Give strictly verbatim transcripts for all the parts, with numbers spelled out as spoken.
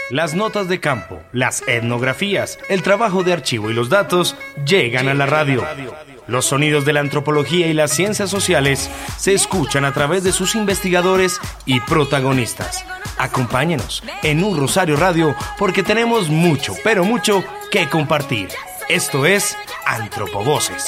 Las notas de campo, las etnografías, el trabajo de archivo y los datos llegan a la radio. Los sonidos de la antropología y las ciencias sociales se escuchan a través de sus investigadores y protagonistas. Acompáñenos en Un Rosario Radio porque tenemos mucho, pero mucho que compartir. Esto es Antropovoces.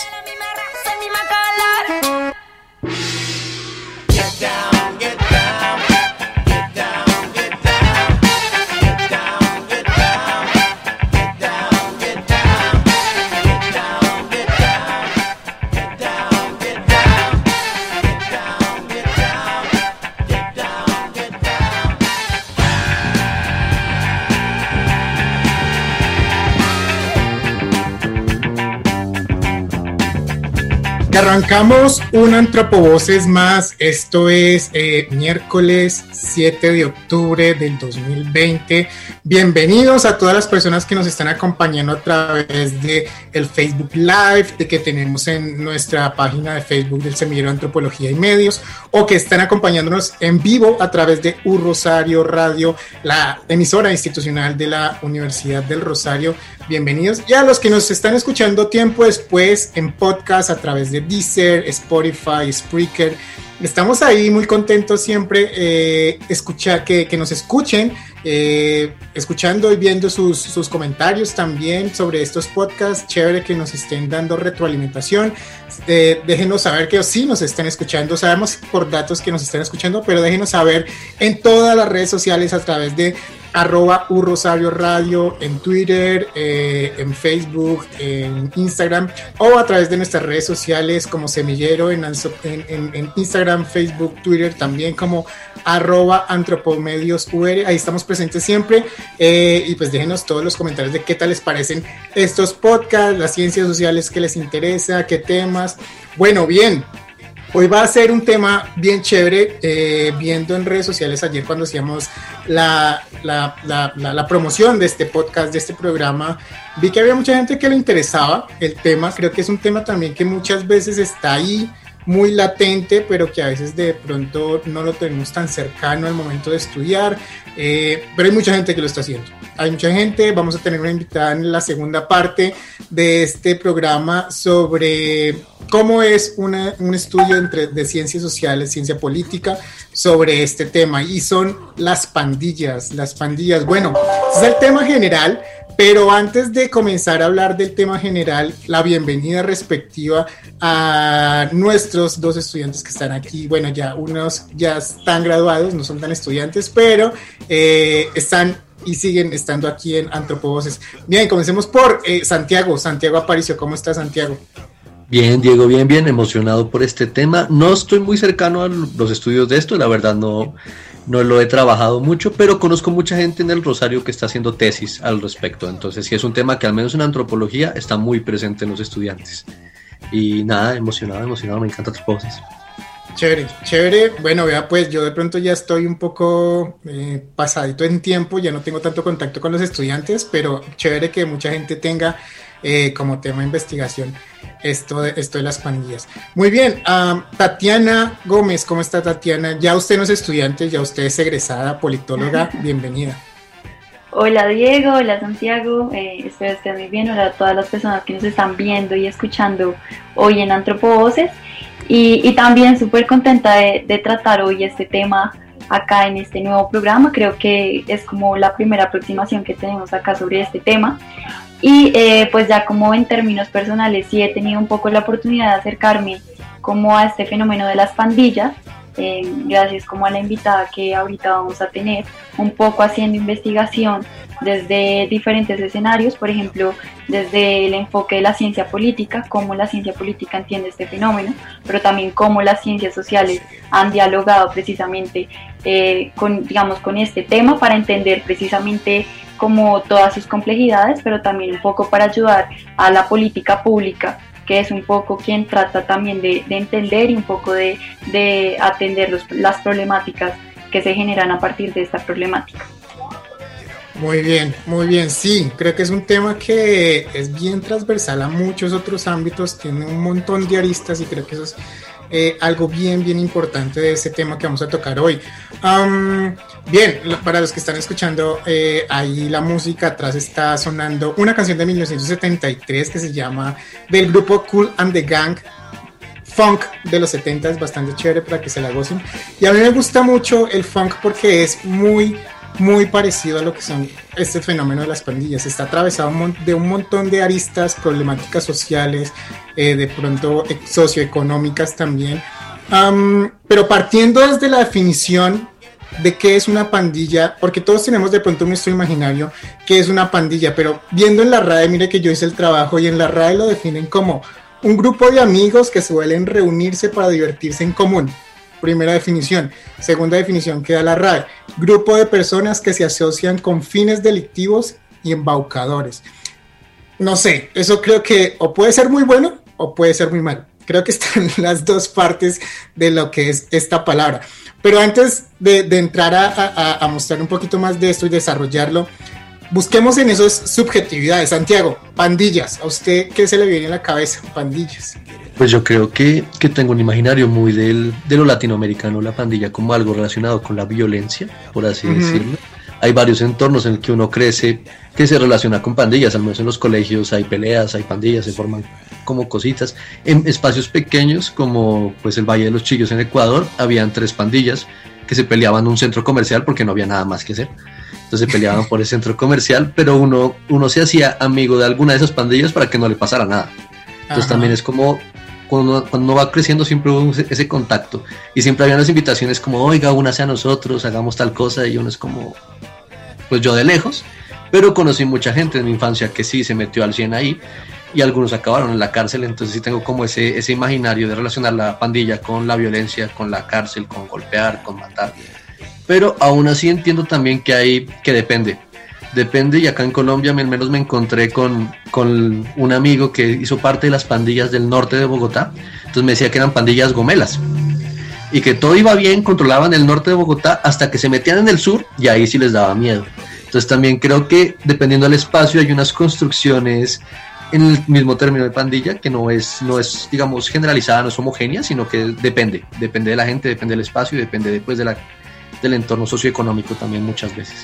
Arrancamos un Antropovoces más. Esto es eh, miércoles siete de octubre del dos mil veinte. Bienvenidos a todas las personas que nos están acompañando a través de el Facebook Live de que tenemos en nuestra página de Facebook del Semillero de Antropología y Medios, o que están acompañándonos en vivo a través de Un Rosario Radio, la emisora institucional de la Universidad del Rosario. Bienvenidos. Y a los que nos están escuchando tiempo después en podcast a través de Deezer, Spotify, Spreaker. Estamos ahí muy contentos siempre eh, escuchar, que, que nos escuchen, eh, escuchando y viendo sus, sus comentarios también sobre estos podcasts. Chévere que nos estén dando retroalimentación. Eh, déjenos saber que sí nos están escuchando. Sabemos por datos que nos están escuchando, pero déjenos saber en todas las redes sociales a través de arroba Un Rosario Radio, en Twitter, eh, en Facebook, en Instagram, o a través de nuestras redes sociales como Semillero en, en, en Instagram, Facebook, Twitter, también como arroba Antropomedios U R. Ahí estamos presentes siempre, eh, y pues déjenos todos los comentarios de qué tal les parecen estos podcasts, las ciencias sociales que les interesa, qué temas. Bueno, bien, hoy va a ser un tema bien chévere. Eh, viendo en redes sociales ayer cuando hacíamos la, la, la, la, la promoción de este podcast, de este programa, vi que había mucha gente que le interesaba el tema. Creo que es un tema también que muchas veces está ahí, muy latente, pero que a veces de pronto no lo tenemos tan cercano al momento de estudiar, eh, pero hay mucha gente que lo está haciendo. Hay mucha gente. Vamos a tener una invitada en la segunda parte de este programa sobre cómo es una, un estudio entre, de ciencias sociales, ciencia política, sobre este tema, y son las pandillas, las pandillas. Bueno, ese es el tema general, pero antes de comenzar a hablar del tema general, la bienvenida respectiva a nuestros dos estudiantes que están aquí. Bueno, ya unos ya están graduados, no son tan estudiantes, pero eh, están y siguen estando aquí en Antropovoces. Bien, comencemos por eh, Santiago, Santiago Aparicio. ¿Cómo está, Santiago? Bien, Diego, bien, bien, emocionado por este tema. No estoy muy cercano a los estudios de esto, la verdad no, no lo he trabajado mucho, pero conozco mucha gente en el Rosario que está haciendo tesis al respecto. Entonces sí es un tema que al menos en antropología está muy presente en los estudiantes. Y nada, emocionado, emocionado, me encanta Antropovoces. Chévere, chévere. Bueno, vea, pues yo de pronto ya estoy un poco eh, pasadito en tiempo, ya no tengo tanto contacto con los estudiantes, pero chévere que mucha gente tenga eh, como tema de investigación esto de, esto de las pandillas. Muy bien, um, Tatiana Gómez, ¿cómo está, Tatiana? Ya usted no es estudiante, ya usted es egresada, politóloga, bienvenida. Hola Diego, hola Santiago, eh, espero estén muy bien. Hola a todas las personas que nos están viendo y escuchando hoy en Antropovoces. Y, y también súper contenta de, de tratar hoy este tema acá en este nuevo programa. Creo que es como la primera aproximación que tenemos acá sobre este tema. Y eh, pues ya como en términos personales sí he tenido un poco la oportunidad de acercarme como a este fenómeno de las pandillas. Eh, gracias como a la invitada que ahorita vamos a tener, un poco haciendo investigación desde diferentes escenarios, por ejemplo, desde el enfoque de la ciencia política, cómo la ciencia política entiende este fenómeno, pero también cómo las ciencias sociales han dialogado precisamente eh, con, digamos, con este tema para entender precisamente como todas sus complejidades, pero también un poco para ayudar a la política pública, que es un poco quien trata también de, de entender y un poco de, de atender los, las problemáticas que se generan a partir de esta problemática. Muy bien, muy bien, sí, creo que es un tema que es bien transversal a muchos otros ámbitos, tiene un montón de aristas y creo que eso es eh, algo bien, bien importante de este tema que vamos a tocar hoy. Um, bien, para los que están escuchando, eh, ahí la música atrás está sonando una canción de mil novecientos setenta y tres que se llama, del grupo Kool and the Gang, funk de los setenta, es bastante chévere para que se la gocen. Y a mí me gusta mucho el funk porque es muy, muy parecido a lo que son este fenómeno de las pandillas. Está atravesado de un montón de aristas, problemáticas sociales, eh, de pronto socioeconómicas también. Um, pero partiendo desde la definición de qué es una pandilla, porque todos tenemos de pronto nuestro imaginario qué es una pandilla, pero viendo en la R A E, mire que yo hice el trabajo y en la R A E lo definen como un grupo de amigos que suelen reunirse para divertirse en común. Primera definición. Segunda definición que da la R A E: grupo de personas que se asocian con fines delictivos y embaucadores. No sé, eso creo que o puede ser muy bueno o puede ser muy malo. Creo que están las dos partes de lo que es esta palabra. Pero antes de, de entrar a, a, a mostrar un poquito más de esto y desarrollarlo, busquemos en esas subjetividades. Santiago, pandillas, ¿a usted qué se le viene a la cabeza? Pandillas. Pues yo creo que, que tengo un imaginario muy del, de lo latinoamericano, la pandilla como algo relacionado con la violencia, por así uh-huh. decirlo. Hay varios entornos en el que uno crece que se relaciona con pandillas, al menos en los colegios hay peleas, hay pandillas, se forman como cositas. En espacios pequeños como pues el Valle de los Chillos en Ecuador, habían tres pandillas que se peleaban en un centro comercial porque no había nada más que hacer. Entonces se peleaban por el centro comercial, pero uno, uno se hacía amigo de alguna de esas pandillas para que no le pasara nada. Entonces Ajá. también es como cuando uno, cuando uno va creciendo siempre hubo ese contacto y siempre había unas invitaciones como, oiga, únase a nosotros, hagamos tal cosa, y uno es como, pues yo de lejos, pero conocí mucha gente en mi infancia que sí se metió al cien ahí y algunos acabaron en la cárcel. Entonces sí tengo como ese, ese imaginario de relacionar la pandilla con la violencia, con la cárcel, con golpear, con matar. Pero aún así entiendo también que hay, que depende, depende, y acá en Colombia al menos me encontré con, con un amigo que hizo parte de las pandillas del norte de Bogotá. Entonces me decía que eran pandillas gomelas y que todo iba bien, controlaban el norte de Bogotá hasta que se metían en el sur y ahí sí les daba miedo. Entonces también creo que dependiendo del espacio hay unas construcciones en el mismo término de pandilla que no es, no es digamos generalizada, no es homogénea, sino que depende, depende de la gente, depende del espacio y depende después de la del entorno socioeconómico también muchas veces.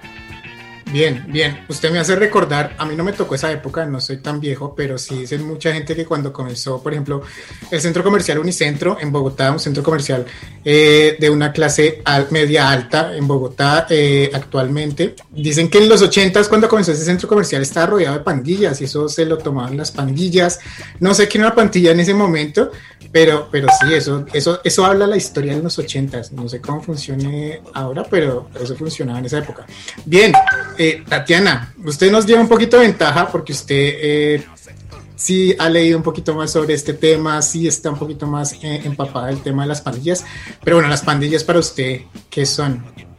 Bien, bien. Usted me hace recordar, a mí no me tocó esa época, no soy tan viejo, pero sí dicen mucha gente que cuando comenzó, por ejemplo, el centro comercial Unicentro en Bogotá, un centro comercial eh, de una clase al, media alta en Bogotá eh, actualmente, dicen que en los ochentas cuando comenzó ese centro comercial estaba rodeado de pandillas y eso se lo tomaban las pandillas. No sé quién era una pandilla en ese momento, pero, pero sí, eso, eso, eso habla la historia de los ochentas. No sé cómo funcione ahora, pero eso funcionaba en esa época. Bien. Eh, Tatiana, usted nos lleva un poquito de ventaja porque usted eh, sí ha leído un poquito más sobre este tema, sí está un poquito más eh, empapada del tema de las pandillas, pero bueno, las pandillas para usted, ¿qué son?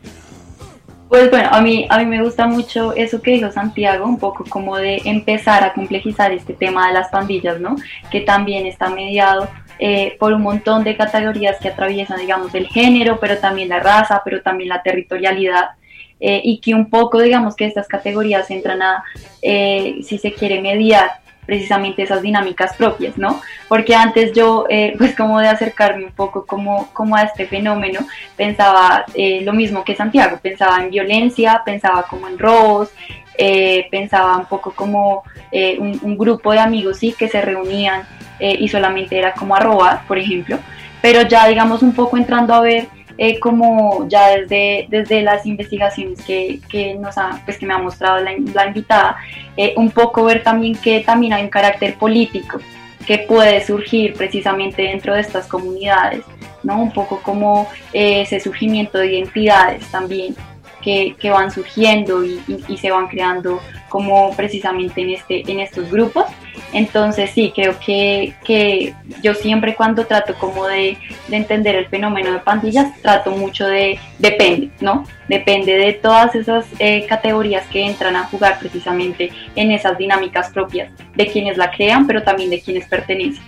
Pues bueno, a mí, a mí me gusta mucho eso que dijo Santiago, un poco como de empezar a complejizar este tema de las pandillas, ¿no? Que también está mediado eh, por un montón de categorías que atraviesan, digamos, el género, pero también la raza, pero también la territorialidad. Eh, y que un poco, digamos, que estas categorías entran a, eh, si se quiere, mediar precisamente esas dinámicas propias, ¿no? Porque antes yo, eh, pues como de acercarme un poco como, como a este fenómeno, pensaba eh, lo mismo que Santiago, pensaba en violencia, pensaba como en robos, eh, pensaba un poco como eh, un, un grupo de amigos, sí, que se reunían eh, y solamente era como a robar, por ejemplo, pero ya, digamos, un poco entrando a ver Eh, como ya desde, desde las investigaciones que, que, nos ha, pues que me ha mostrado la, la invitada, eh, un poco ver también que también hay un carácter político que puede surgir precisamente dentro de estas comunidades, ¿no? Un poco como eh, ese surgimiento de identidades también que, que van surgiendo y, y, y se van creando como precisamente en, este, en estos grupos. Entonces sí, creo que, que yo siempre cuando trato como de, de entender el fenómeno de pandillas, trato mucho de, depende, ¿no? Depende de todas esas eh, categorías que entran a jugar precisamente en esas dinámicas propias de quienes la crean, pero también de quienes pertenecen.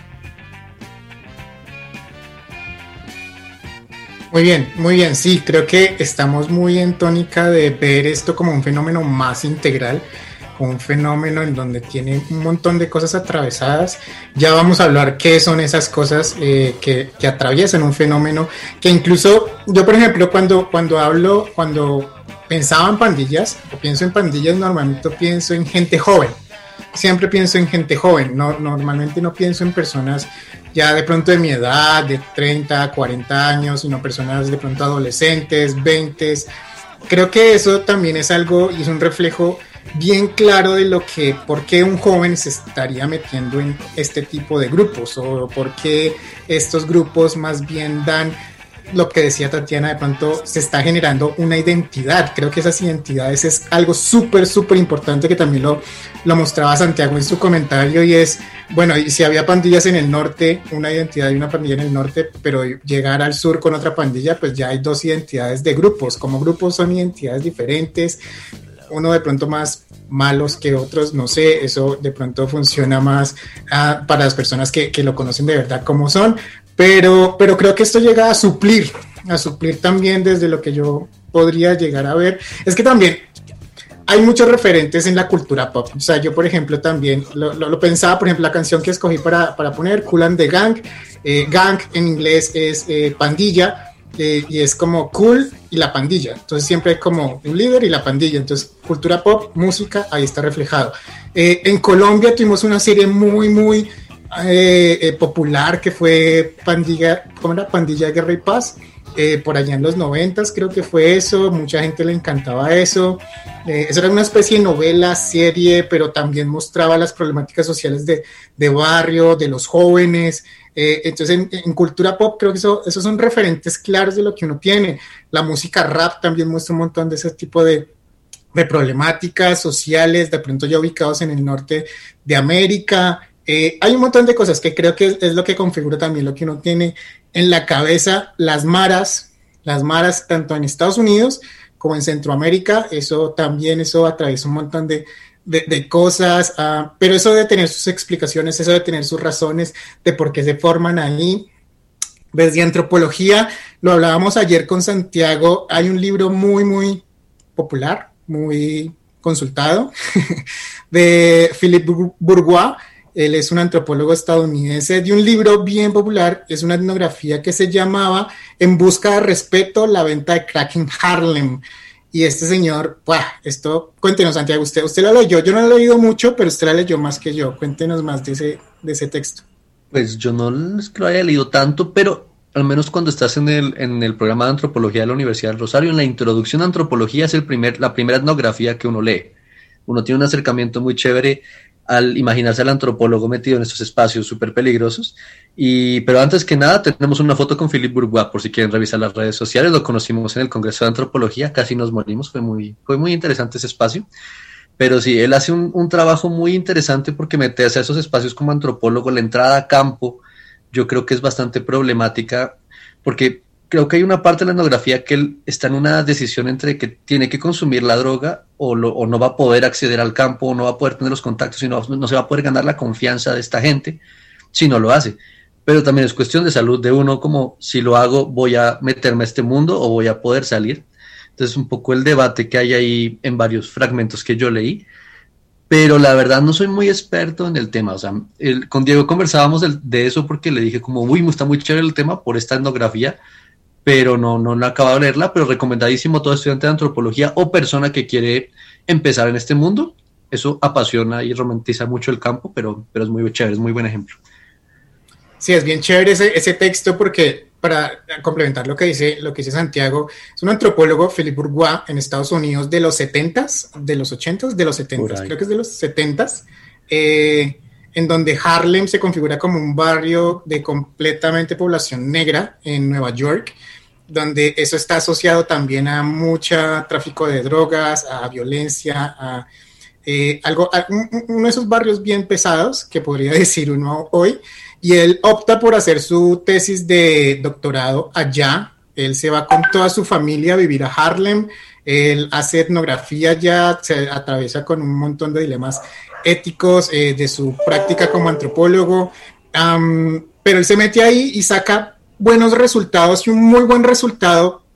Muy bien, muy bien, sí, creo que estamos muy en tónica de ver esto como un fenómeno más integral, un fenómeno en donde tiene un montón de cosas atravesadas. Ya vamos a hablar qué son esas cosas eh, que, que atraviesan un fenómeno, que incluso yo, por ejemplo, cuando, cuando hablo, cuando pensaba en pandillas, o pienso en pandillas, normalmente pienso en gente joven. Siempre pienso en gente joven, no, normalmente no pienso en personas ya de pronto de mi edad, de treinta, cuarenta años, sino personas de pronto adolescentes, veinte. Creo que eso también es algo y es un reflejo bien claro de lo que, por qué un joven se estaría metiendo en este tipo de grupos, o por qué estos grupos más bien dan, lo que decía Tatiana, de pronto se está generando una identidad. Creo que esas identidades es algo súper, súper importante, que también lo, lo mostraba Santiago en su comentario, y es, bueno, y si había pandillas en el norte, una identidad y una pandilla en el norte, pero llegar al sur con otra pandilla, pues ya hay dos identidades de grupos. Como grupos son identidades diferentes, uno de pronto más malos que otros, no sé, eso de pronto funciona más uh, para las personas que, que lo conocen de verdad como son, pero, pero creo que esto llega a suplir, a suplir también desde lo que yo podría llegar a ver. Es que también hay muchos referentes en la cultura pop, o sea, yo por ejemplo también lo, lo, lo pensaba, por ejemplo, la canción que escogí para, para poner, Kool and the Gang, eh, Gang en inglés es eh, pandilla, Eh, y es como cool y la pandilla, entonces siempre hay como un líder y la pandilla, entonces cultura pop, música, ahí está reflejado. Eh, en Colombia tuvimos una serie muy muy eh, eh, popular que fue Pandilla, ¿cómo era? Pandilla de Guerra y Paz, eh, por allá en los noventas creo que fue eso, mucha gente le encantaba eso. Eh, eso era una especie de novela, serie, pero también mostraba las problemáticas sociales de, de barrio, de los jóvenes. Eh, entonces en, en cultura pop creo que eso, esos son referentes claros de lo que uno tiene. La música rap también muestra un montón de ese tipo de, de problemáticas sociales, de pronto ya ubicados en el norte de América. Eh, hay un montón de cosas que creo que es, es lo que configura también lo que uno tiene en la cabeza. Las maras, las maras tanto en Estados Unidos como en Centroamérica, eso también, eso atraviesa un montón de De, de cosas, uh, pero eso de tener sus explicaciones, eso de tener sus razones de por qué se forman ahí. Desde antropología, lo hablábamos ayer con Santiago, hay un libro muy, muy popular, muy consultado, de Philippe Bourgois. Él es un antropólogo estadounidense, de un libro bien popular, es una etnografía que se llamaba En busca de respeto, la venta de crack en Harlem. Y este señor, ¡buah! Esto, cuéntenos, Santiago, usted, usted lo leyó, yo no lo he leído mucho, pero usted la leyó más que yo, cuéntenos más de ese, de ese texto. Pues yo no es que lo haya leído tanto, pero al menos cuando estás en el, en el programa de antropología de la Universidad del Rosario, en la introducción a antropología es el primer, la primera etnografía que uno lee. Uno tiene un acercamiento muy chévere al imaginarse al antropólogo metido en estos espacios súper peligrosos. Y, pero antes que nada tenemos una foto con Philippe Bourgois, por si quieren revisar las redes sociales. Lo conocimos en el Congreso de Antropología, casi nos morimos, fue muy, fue muy interesante ese espacio. Pero sí, él hace un, un trabajo muy interesante, porque meterse a esos espacios como antropólogo, la entrada a campo, yo creo que es bastante problemática, porque creo que hay una parte de la etnografía que él está en una decisión entre que tiene que consumir la droga o, lo, o no va a poder acceder al campo, o no va a poder tener los contactos, y no, no se va a poder ganar la confianza de esta gente si no lo hace. Pero también es cuestión de salud de uno, como si lo hago, voy a meterme a este mundo o voy a poder salir. Entonces un poco el debate que hay ahí en varios fragmentos que yo leí, pero la verdad no soy muy experto en el tema. O sea, el, con Diego conversábamos de, de eso, porque le dije como, uy, está muy chévere el tema por esta etnografía, pero no, no, no he acabado de leerla, pero recomendadísimo a todo estudiante de antropología o persona que quiere empezar en este mundo. Eso apasiona y romantiza mucho el campo, pero, pero es muy chévere, es muy buen ejemplo. Sí, es bien chévere ese, ese texto, porque para complementar lo que dice, lo que dice Santiago, es un antropólogo, Philippe Bourgois, en Estados Unidos de los setentas, de los ochentas, de los setentas, creo que es de los setentas, eh, en donde Harlem se configura como un barrio de completamente población negra en Nueva York, donde eso está asociado también a mucho tráfico de drogas, a violencia, a eh, algo, a, uno de esos barrios bien pesados, que podría decir uno hoy. Y él opta por hacer su tesis de doctorado allá. Él se va con toda su familia a vivir a Harlem. Él hace etnografía allá, se atraviesa con un montón de dilemas éticos eh, de su práctica como antropólogo. Um, pero él se mete ahí y saca buenos resultados, y un muy buen resultado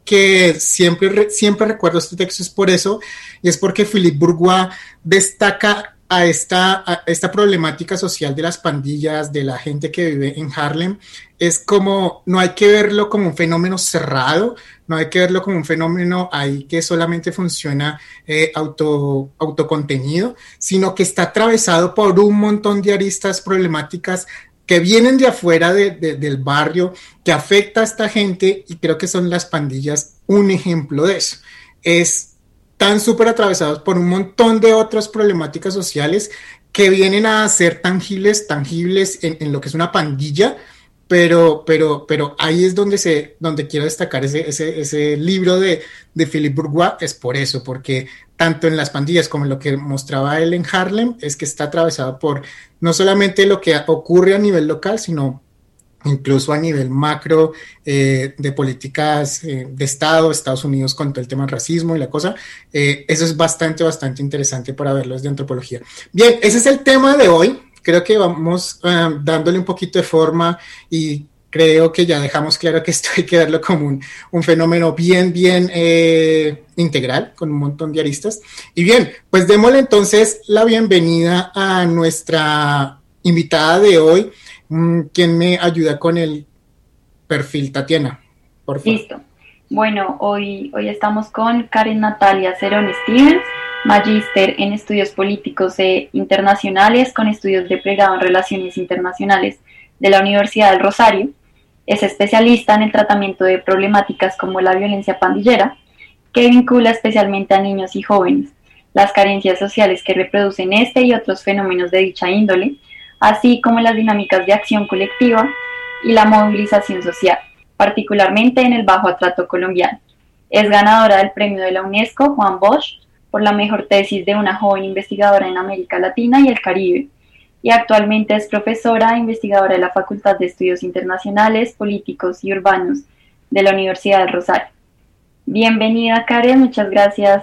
que siempre, siempre recuerdo este texto es por eso, y es porque Philippe Bourgois destaca a esta, a esta problemática social de las pandillas, de la gente que vive en Harlem. Es como, no hay que verlo como un fenómeno cerrado, no hay que verlo como un fenómeno ahí que solamente funciona eh, auto, autocontenido, sino que está atravesado por un montón de aristas problemáticas que vienen de afuera de, de, del barrio, que afecta a esta gente, y creo que son las pandillas un ejemplo de eso. Es tan súper atravesados por un montón de otras problemáticas sociales que vienen a ser tangibles, tangibles en, en lo que es una pandilla, pero, pero, pero ahí es donde, se, donde quiero destacar ese, ese, ese libro de, de Philippe Bourgois, es por eso, porque tanto en las pandillas como en lo que mostraba él en Harlem, es que está atravesado por no solamente lo que ocurre a nivel local, sino incluso a nivel macro eh, de políticas eh, de Estado, Estados Unidos con todo el tema del racismo y la cosa. Eh, eso es bastante, bastante interesante para verlo desde antropología. Bien, ese es el tema de hoy. Creo que vamos uh, dándole un poquito de forma y creo que ya dejamos claro que esto hay que verlo como un, un fenómeno bien, bien eh, integral, con un montón de aristas. Y bien, pues démosle entonces la bienvenida a nuestra invitada de hoy. ¿Quién me ayuda con el perfil, Tatiana? Por favor. Listo. Bueno, hoy, hoy estamos con Karen Natalia Cerón Stevens, magíster en estudios políticos e internacionales con estudios de pregrado en relaciones internacionales de la Universidad del Rosario. Es especialista en el tratamiento de problemáticas como la violencia pandillera, que vincula especialmente a niños y jóvenes, las carencias sociales que reproducen este y otros fenómenos de dicha índole, así como las dinámicas de acción colectiva y la movilización social, particularmente en el bajo atrato colombiano. Es ganadora del premio de la UNESCO Juan Bosch por la mejor tesis de una joven investigadora en América Latina y el Caribe, y actualmente es profesora e investigadora de la Facultad de Estudios Internacionales, Políticos y Urbanos de la Universidad del Rosario. Bienvenida, Karen, muchas gracias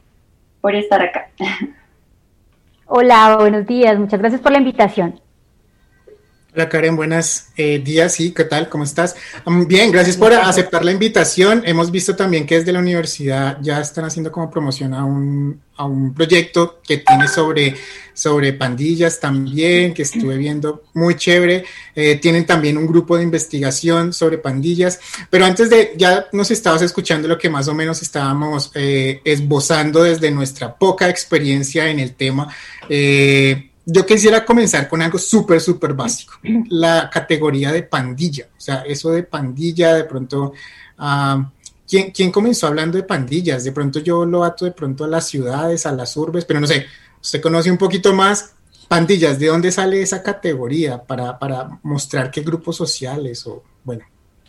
por estar acá. Hola, buenos días, muchas gracias por la invitación. Hola Karen, buenos eh, días, sí, ¿qué tal? ¿Cómo estás? Um, bien, gracias por aceptar la invitación. Hemos visto también que desde la universidad ya están haciendo como promoción a un, a un proyecto que tiene sobre, sobre pandillas también, que estuve viendo, muy chévere. Eh, tienen también un grupo de investigación sobre pandillas, pero antes de, ya nos estabas escuchando lo que más o menos estábamos eh, esbozando desde nuestra poca experiencia en el tema. Eh, Yo quisiera comenzar con algo súper, súper básico, la categoría de pandilla, o sea, eso de pandilla, de pronto, uh, ¿quién, ¿quién comenzó hablando de pandillas? De pronto yo lo ato de pronto a las ciudades, a las urbes, pero no sé, usted conoce un poquito más pandillas, ¿de dónde sale esa categoría para, para mostrar qué grupos sociales o, bueno?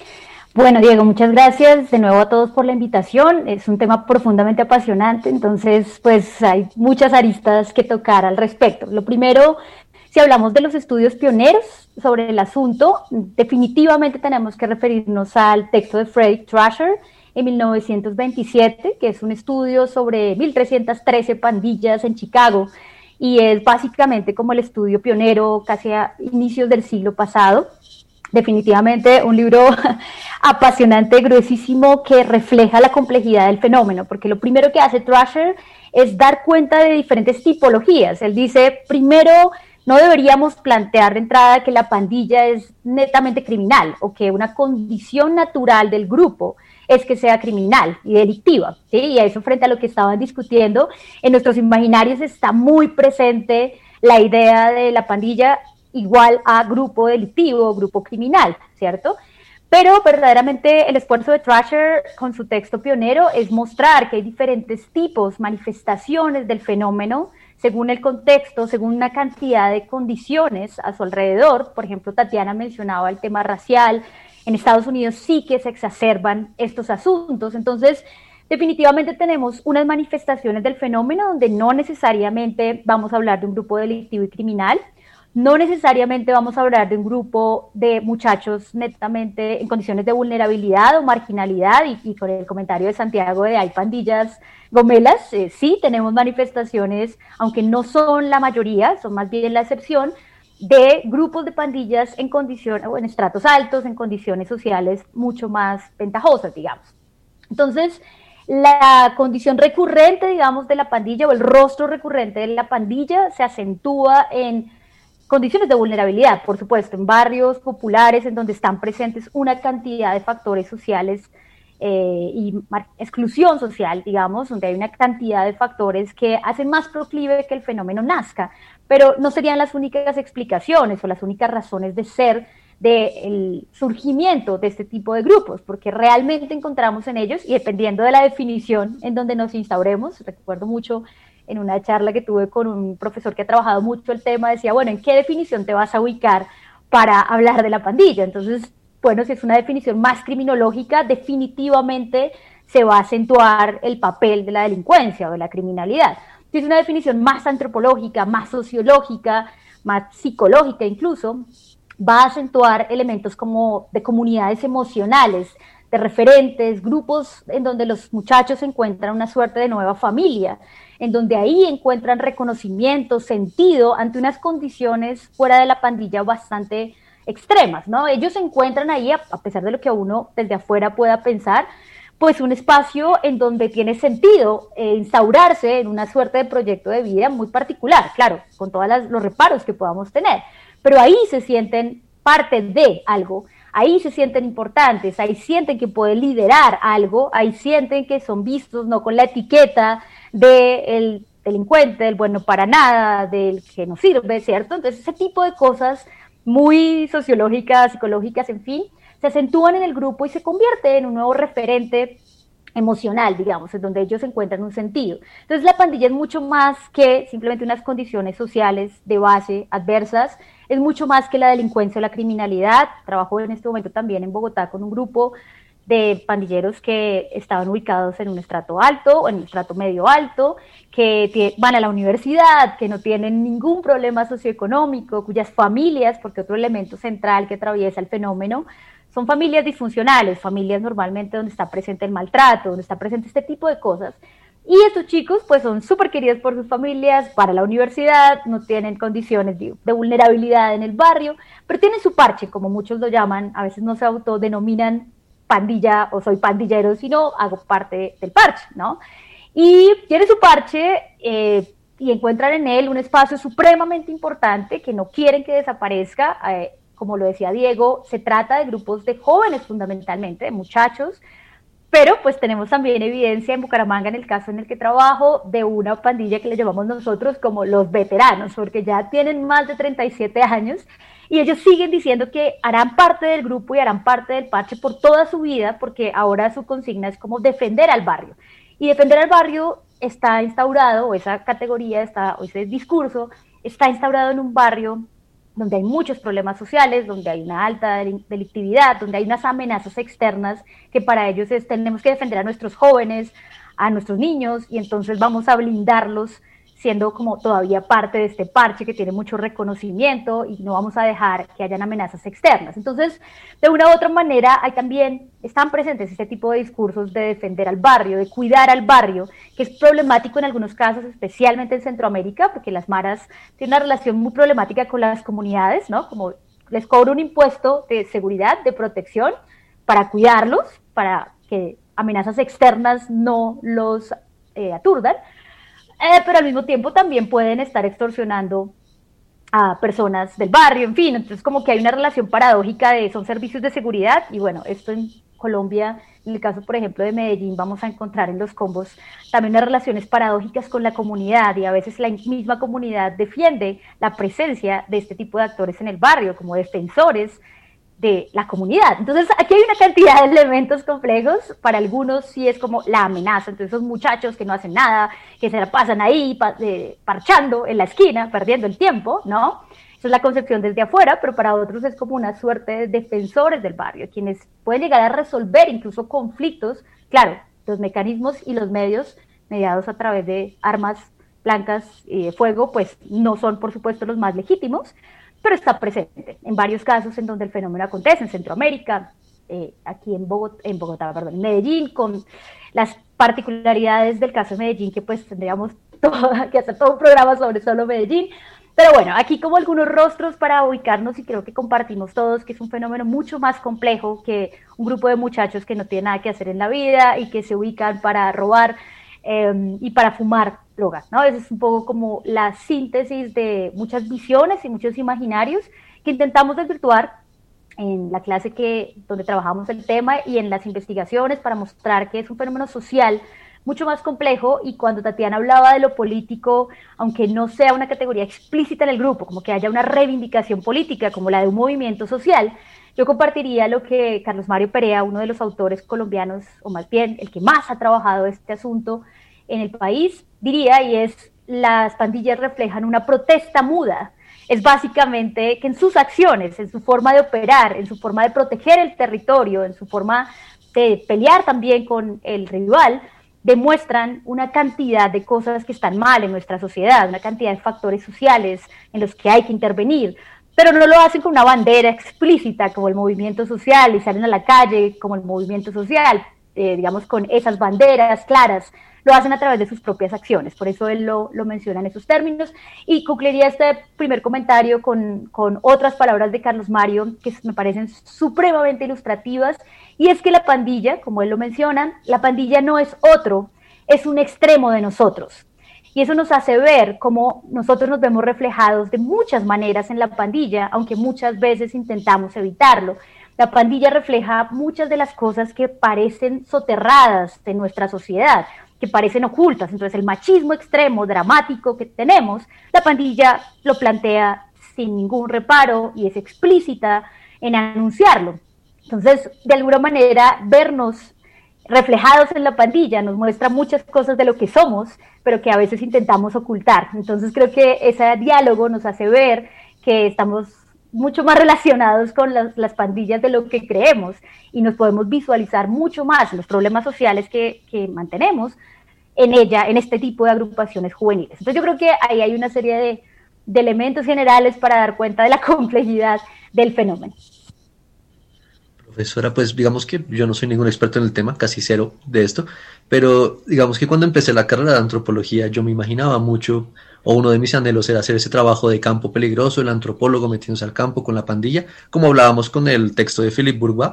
Bueno, Diego, muchas gracias de nuevo a todos por la invitación. Es un tema profundamente apasionante, entonces pues hay muchas aristas que tocar al respecto. Lo primero, si hablamos de los estudios pioneros sobre el asunto, definitivamente tenemos que referirnos al texto de Frederick Thrasher en mil novecientos veintisiete, que es un estudio sobre mil trescientas trece pandillas en Chicago, y es básicamente como el estudio pionero casi a inicios del siglo pasado. Definitivamente un libro apasionante, gruesísimo, que refleja la complejidad del fenómeno, porque lo primero que hace Thrasher es dar cuenta de diferentes tipologías. Él dice, primero, no deberíamos plantear de entrada que la pandilla es netamente criminal o que una condición natural del grupo es que sea criminal y delictiva, ¿sí? Y a eso, frente a lo que estaban discutiendo, en nuestros imaginarios está muy presente la idea de la pandilla igual a grupo delictivo, grupo criminal, ¿cierto? Pero verdaderamente el esfuerzo de Thrasher con su texto pionero es mostrar que hay diferentes tipos, manifestaciones del fenómeno según el contexto, según una cantidad de condiciones a su alrededor. Por ejemplo, Tatiana mencionaba el tema racial. En Estados Unidos sí que se exacerban estos asuntos. Entonces, definitivamente tenemos unas manifestaciones del fenómeno donde no necesariamente vamos a hablar de un grupo delictivo y criminal. No necesariamente vamos a hablar de un grupo de muchachos netamente en condiciones de vulnerabilidad o marginalidad, y, y con el comentario de Santiago de hay pandillas gomelas, eh, sí tenemos manifestaciones, aunque no son la mayoría, son más bien la excepción, de grupos de pandillas en condiciones, o en estratos altos, en condiciones sociales mucho más ventajosas, digamos. Entonces, la condición recurrente, digamos, de la pandilla o el rostro recurrente de la pandilla se acentúa en condiciones de vulnerabilidad, por supuesto, en barrios populares en donde están presentes una cantidad de factores sociales eh, y exclusión social, digamos, donde hay una cantidad de factores que hacen más proclive que el fenómeno nazca, pero no serían las únicas explicaciones o las únicas razones de ser del surgimiento de este tipo de grupos, porque realmente encontramos en ellos, y dependiendo de la definición en donde nos instauremos, recuerdo mucho en una charla que tuve con un profesor que ha trabajado mucho el tema, decía, bueno, ¿en qué definición te vas a ubicar para hablar de la pandilla? Entonces, bueno, si es una definición más criminológica, definitivamente se va a acentuar el papel de la delincuencia o de la criminalidad. Si es una definición más antropológica, más sociológica, más psicológica incluso, va a acentuar elementos como de comunidades emocionales, de referentes, grupos en donde los muchachos encuentran una suerte de nueva familia, en donde ahí encuentran reconocimiento, sentido ante unas condiciones fuera de la pandilla bastante extremas, ¿no? Ellos se encuentran ahí, a pesar de lo que uno desde afuera pueda pensar, pues un espacio en donde tiene sentido eh, instaurarse en una suerte de proyecto de vida muy particular, claro, con todos los reparos que podamos tener, pero ahí se sienten parte de algo, ahí se sienten importantes, ahí sienten que pueden liderar algo, ahí sienten que son vistos no con la etiqueta del delincuente, del bueno para nada, del que no sirve, ¿cierto? Entonces ese tipo de cosas muy sociológicas, psicológicas, en fin, se acentúan en el grupo y se convierte en un nuevo referente emocional, digamos, en donde ellos encuentran un sentido. Entonces la pandilla es mucho más que simplemente unas condiciones sociales de base adversas, es mucho más que la delincuencia o la criminalidad. Trabajo en este momento también en Bogotá con un grupo de pandilleros que estaban ubicados en un estrato alto o en un estrato medio alto, que van a la universidad, que no tienen ningún problema socioeconómico, cuyas familias, porque otro elemento central que atraviesa el fenómeno, son familias disfuncionales, familias normalmente donde está presente el maltrato, donde está presente este tipo de cosas. Y estos chicos pues son súper queridos por sus familias, para la universidad, no tienen condiciones de, de vulnerabilidad en el barrio, pero tienen su parche, como muchos lo llaman, a veces no se autodenominan pandilla o soy pandillero, sino hago parte del parche, ¿no? Y tiene su parche eh, y encuentran en él un espacio supremamente importante que no quieren que desaparezca. Eh, como lo decía Diego, se trata de grupos de jóvenes fundamentalmente, de muchachos, pero pues tenemos también evidencia en Bucaramanga, en el caso en el que trabajo, de una pandilla que le llamamos nosotros como los veteranos, porque ya tienen más de treinta y siete años y ellos siguen diciendo que harán parte del grupo y harán parte del parche por toda su vida, porque ahora su consigna es como defender al barrio. Y defender al barrio está instaurado, o esa categoría, está, o ese discurso, está instaurado en un barrio donde hay muchos problemas sociales, donde hay una alta delictividad, donde hay unas amenazas externas que para ellos es, tenemos que defender a nuestros jóvenes, a nuestros niños, y entonces vamos a blindarlos siendo como todavía parte de este parche que tiene mucho reconocimiento y no vamos a dejar que hayan amenazas externas. Entonces, de una u otra manera, hay también, están presentes este tipo de discursos de defender al barrio, de cuidar al barrio, que es problemático en algunos casos, especialmente en Centroamérica, porque las maras tienen una relación muy problemática con las comunidades, ¿no? Como les cobro un impuesto de seguridad, de protección, para cuidarlos, para que amenazas externas no los eh, aturdan, Eh, pero al mismo tiempo también pueden estar extorsionando a personas del barrio, en fin, entonces como que hay una relación paradójica de son servicios de seguridad y bueno, esto en Colombia, en el caso por ejemplo de Medellín, vamos a encontrar en los combos también unas relaciones paradójicas con la comunidad y a veces la misma comunidad defiende la presencia de este tipo de actores en el barrio como defensores de la comunidad. Entonces aquí hay una cantidad de elementos complejos, para algunos sí es como la amenaza, entonces esos muchachos que no hacen nada, que se la pasan ahí pa, eh, parchando en la esquina, perdiendo el tiempo, ¿no? Esa es la concepción desde afuera, pero para otros es como una suerte de defensores del barrio, quienes pueden llegar a resolver incluso conflictos, claro, los mecanismos y los medios mediados a través de armas blancas y de fuego, pues no son por supuesto los más legítimos, pero está presente en varios casos en donde el fenómeno acontece, en Centroamérica, eh, aquí en Bogotá, en Bogotá, perdón, en Medellín, con las particularidades del caso de Medellín, que pues tendríamos todo, que hacer todo un programa sobre solo Medellín, Pero bueno, aquí como algunos rostros para ubicarnos y creo que compartimos todos que es un fenómeno mucho más complejo que un grupo de muchachos que no tienen nada que hacer en la vida y que se ubican para robar eh, y para fumar drogas, ¿no? Esa es un poco como la síntesis de muchas visiones y muchos imaginarios que intentamos desvirtuar en la clase que, donde trabajamos el tema y en las investigaciones para mostrar que es un fenómeno social mucho más complejo. Y cuando Tatiana hablaba de lo político, aunque no sea una categoría explícita en el grupo, como que haya una reivindicación política como la de un movimiento social, yo compartiría lo que Carlos Mario Perea, uno de los autores colombianos, o más bien el que más ha trabajado este asunto en el país, diría, y es: las pandillas reflejan una protesta muda. Es básicamente que en sus acciones, en su forma de operar, en su forma de proteger el territorio, en su forma de pelear también con el rival, demuestran una cantidad de cosas que están mal en nuestra sociedad, una cantidad de factores sociales en los que hay que intervenir, pero no lo hacen con una bandera explícita como el movimiento social y salen a la calle como el movimiento social, eh, digamos con esas banderas claras, lo hacen a través de sus propias acciones, por eso él lo, lo menciona en esos términos. Y concluiría este primer comentario con, con otras palabras de Carlos Mario que me parecen supremamente ilustrativas, y es que la pandilla, como él lo menciona, la pandilla no es otro, es un extremo de nosotros. Y eso nos hace ver cómo nosotros nos vemos reflejados de muchas maneras en la pandilla, aunque muchas veces intentamos evitarlo. La pandilla refleja muchas de las cosas que parecen soterradas de nuestra sociedad, que parecen ocultas. Entonces el machismo extremo, dramático que tenemos, la pandilla lo plantea sin ningún reparo y es explícita en anunciarlo. Entonces, de alguna manera, vernos reflejados en la pandilla nos muestra muchas cosas de lo que somos, pero que a veces intentamos ocultar. Entonces creo que ese diálogo nos hace ver que estamos mucho más relacionados con las, las pandillas de lo que creemos, y nos podemos visualizar mucho más los problemas sociales que, que mantenemos en ella, en este tipo de agrupaciones juveniles. Entonces yo creo que ahí hay una serie de, de elementos generales para dar cuenta de la complejidad del fenómeno. Profesora, pues digamos que yo no soy ningún experto en el tema, casi cero de esto, pero digamos que cuando empecé la carrera de antropología yo me imaginaba mucho, o uno de mis anhelos era hacer ese trabajo de campo peligroso, el antropólogo metiéndose al campo con la pandilla, como hablábamos con el texto de Philippe Bourgois,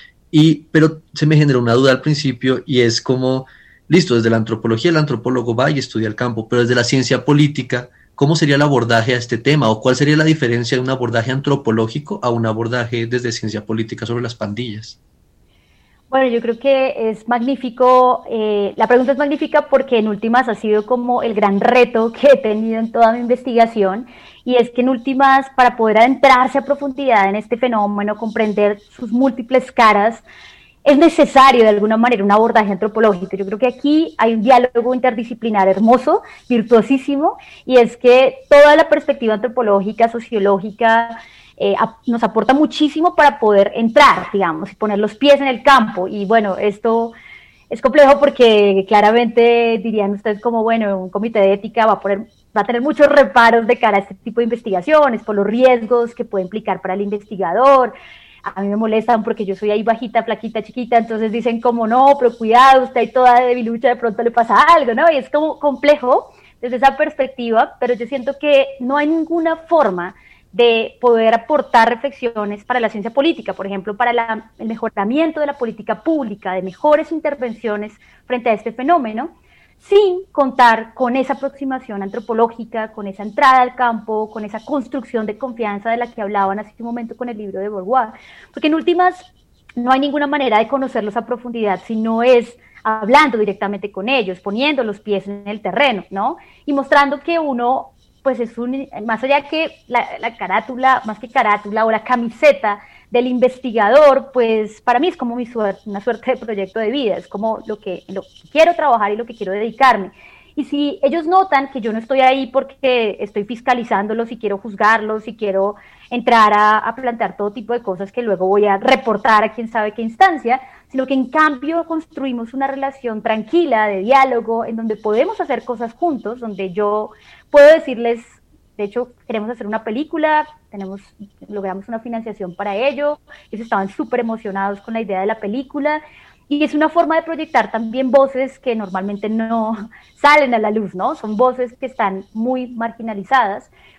y, pero se me generó una duda al principio, y es como, listo, desde la antropología el antropólogo va y estudia el campo, pero desde la ciencia política, ¿cómo sería el abordaje a este tema? ¿O cuál sería la diferencia de un abordaje antropológico a un abordaje desde ciencia política sobre las pandillas? Bueno, yo creo que es magnífico, eh, la pregunta es magnífica porque en últimas ha sido como el gran reto que he tenido en toda mi investigación, y es que en últimas, para poder adentrarse a profundidad en este fenómeno, comprender sus múltiples caras, es necesario de alguna manera un abordaje antropológico. Yo creo que aquí hay un diálogo interdisciplinar hermoso, virtuosísimo, y es que toda la perspectiva antropológica, sociológica, eh, a, nos aporta muchísimo para poder entrar, digamos, y poner los pies en el campo. Y bueno, esto es complejo porque claramente dirían ustedes como, bueno, un comité de ética va a, poner, va a tener muchos reparos de cara a este tipo de investigaciones, por los riesgos que puede implicar para el investigador. A mí me molestan porque yo soy ahí bajita, flaquita, chiquita, entonces dicen como, no, pero cuidado, usted ahí toda debilucha, de pronto le pasa algo, ¿no? Y es como complejo desde esa perspectiva, pero yo siento que no hay ninguna forma de poder aportar reflexiones para la ciencia política, por ejemplo, para la, el mejoramiento de la política pública, de mejores intervenciones frente a este fenómeno, sin contar con esa aproximación antropológica, con esa entrada al campo, con esa construcción de confianza de la que hablaban hace un momento con el libro de Bourgois, porque en últimas no hay ninguna manera de conocerlos a profundidad si no es hablando directamente con ellos, poniendo los pies en el terreno, ¿no? Y mostrando que uno, pues es un, más allá que la, la carátula, más que carátula o la camiseta del investigador, pues para mí es como mi suerte, una suerte de proyecto de vida, es como lo que, lo que quiero trabajar y lo que quiero dedicarme. Y si ellos notan que yo no estoy ahí porque estoy fiscalizándolos y quiero juzgarlos y quiero entrar a, a plantear todo tipo de cosas que luego voy a reportar a quién sabe qué instancia, sino que en cambio construimos una relación tranquila, de diálogo, en donde podemos hacer cosas juntos, donde yo puedo decirles, de hecho queremos hacer una película, tenemos, logramos una financiación para ello, ellos estaban súper emocionados con la idea de la película, y es una forma de proyectar también voces que normalmente no salen a la luz, ¿no? Son voces que están muy marginalizadas,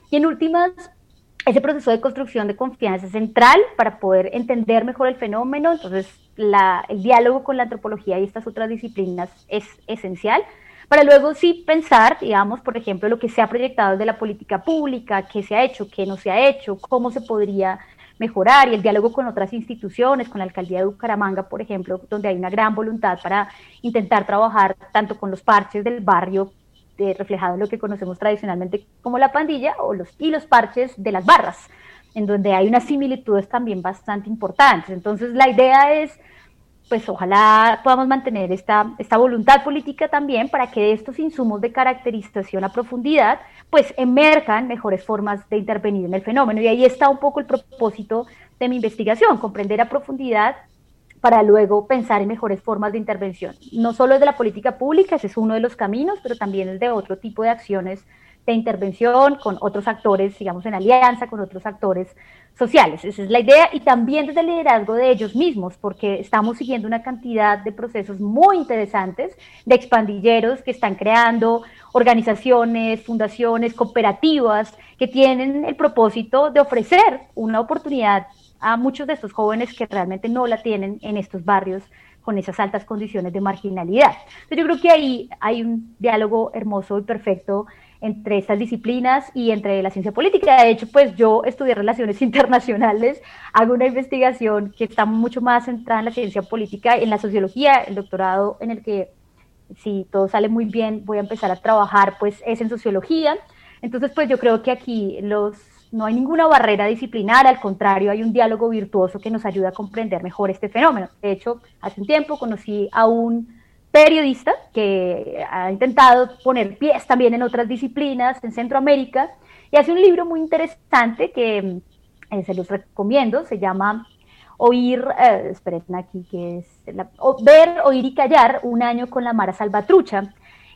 Y en últimas, ese proceso de construcción de confianza es central para poder entender mejor el fenómeno. Entonces, la, el diálogo con la antropología y estas otras disciplinas es esencial para luego sí pensar, digamos, por ejemplo, lo que se ha proyectado desde la política pública, qué se ha hecho, qué no se ha hecho, cómo se podría mejorar, y el diálogo con otras instituciones, con la alcaldía de Bucaramanga, por ejemplo, donde hay una gran voluntad para intentar trabajar tanto con los parches del barrio, eh, reflejado en lo que conocemos tradicionalmente como la pandilla, o los, y los parches de las barras, en donde hay unas similitudes también bastante importantes. Entonces la idea es, pues ojalá podamos mantener esta, esta voluntad política también para que de estos insumos de caracterización a profundidad, pues emerjan mejores formas de intervenir en el fenómeno. Y ahí está un poco el propósito de mi investigación, comprender a profundidad para luego pensar en mejores formas de intervención. No solo desde la política pública, ese es uno de los caminos, pero también desde otro tipo de acciones de intervención con otros actores, digamos en alianza con otros actores sociales. Esa es la idea, y también desde el liderazgo de ellos mismos, porque estamos siguiendo una cantidad de procesos muy interesantes de expandilleros que están creando organizaciones, fundaciones, cooperativas que tienen el propósito de ofrecer una oportunidad a muchos de estos jóvenes que realmente no la tienen en estos barrios con esas altas condiciones de marginalidad. Entonces yo creo que ahí hay un diálogo hermoso y perfecto entre estas disciplinas y entre la ciencia política. De hecho, pues yo estudié relaciones internacionales, hago una investigación que está mucho más centrada en la ciencia política, en la sociología, el doctorado en el que, si todo sale muy bien, voy a empezar a trabajar, pues es en sociología. Entonces, pues yo creo que aquí los, no hay ninguna barrera disciplinar, al contrario, hay un diálogo virtuoso que nos ayuda a comprender mejor este fenómeno. De hecho, hace un tiempo conocí a un periodista que ha intentado poner pies también en otras disciplinas en Centroamérica, y hace un libro muy interesante que eh, se los recomiendo, se llama Oír, eh, esperen aquí, que es la, o, Ver, Oír y Callar, un año con la Mara Salvatrucha.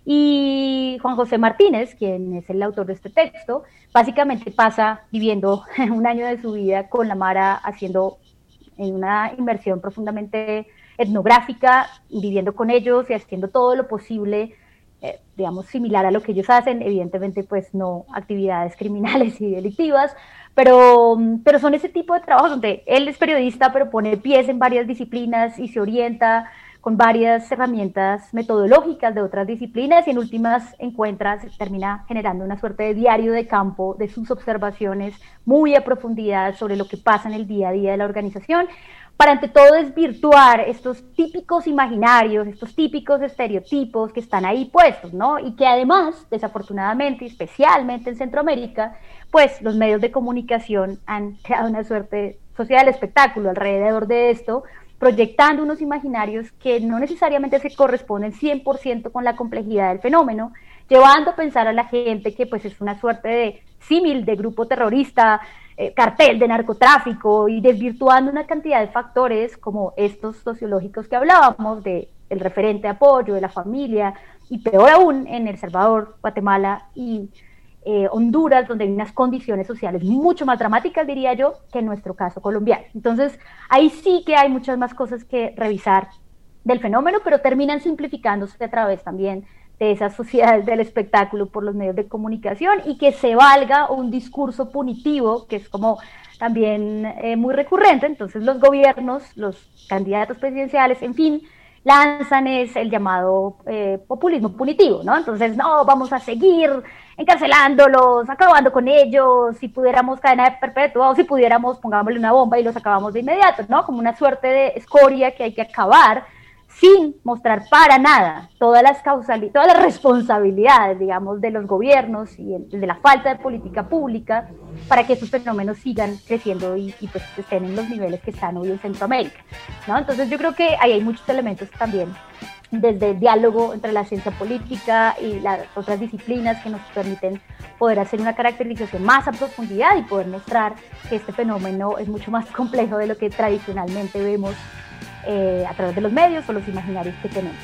Y Juan José Martínez, quien es el autor de este texto, básicamente pasa viviendo un año de su vida con la Mara, haciendo en una inmersión profundamente etnográfica, viviendo con ellos y haciendo todo lo posible, eh, digamos, similar a lo que ellos hacen, evidentemente pues no actividades criminales y delictivas, pero, pero son ese tipo de trabajos donde él es periodista, pero pone pies en varias disciplinas y se orienta con varias herramientas metodológicas de otras disciplinas, y en últimas encuentra, se termina generando una suerte de diario de campo de sus observaciones muy a profundidad sobre lo que pasa en el día a día de la organización, para ante todo desvirtuar estos típicos imaginarios, estos típicos estereotipos que están ahí puestos, ¿no? Y que además, desafortunadamente, especialmente en Centroamérica, pues los medios de comunicación han creado una suerte de sociedad del espectáculo alrededor de esto, proyectando unos imaginarios que no necesariamente se corresponden cien por ciento con la complejidad del fenómeno, llevando a pensar a la gente que pues es una suerte de símil de grupo terrorista, eh, cartel de narcotráfico, y desvirtuando una cantidad de factores como estos sociológicos que hablábamos, de el referente de apoyo, de la familia, y peor aún en El Salvador, Guatemala y eh, Honduras, donde hay unas condiciones sociales mucho más dramáticas, diría yo, que en nuestro caso colombiano. Entonces, ahí sí que hay muchas más cosas que revisar del fenómeno, pero terminan simplificándose a través también de esas sociedades del espectáculo por los medios de comunicación, y que se valga un discurso punitivo, que es como también eh, muy recurrente. Entonces los gobiernos, los candidatos presidenciales, en fin, lanzan es el llamado eh, populismo punitivo, ¿no? Entonces, no, vamos a seguir encarcelándolos, acabando con ellos, si pudiéramos cadena perpetua, o si pudiéramos, pongámosle una bomba y los acabamos de inmediato, ¿no? Como una suerte de escoria que hay que acabar, sin mostrar para nada todas las causal, todas las responsabilidades, digamos, de los gobiernos y el, de la falta de política pública para que estos fenómenos sigan creciendo y, y pues estén en los niveles que están hoy en Centroamérica, ¿no? Entonces yo creo que ahí hay muchos elementos también, desde el diálogo entre la ciencia política y las otras disciplinas, que nos permiten poder hacer una caracterización más a profundidad y poder mostrar que este fenómeno es mucho más complejo de lo que tradicionalmente vemos Eh, a través de los medios o los imaginarios que tenemos.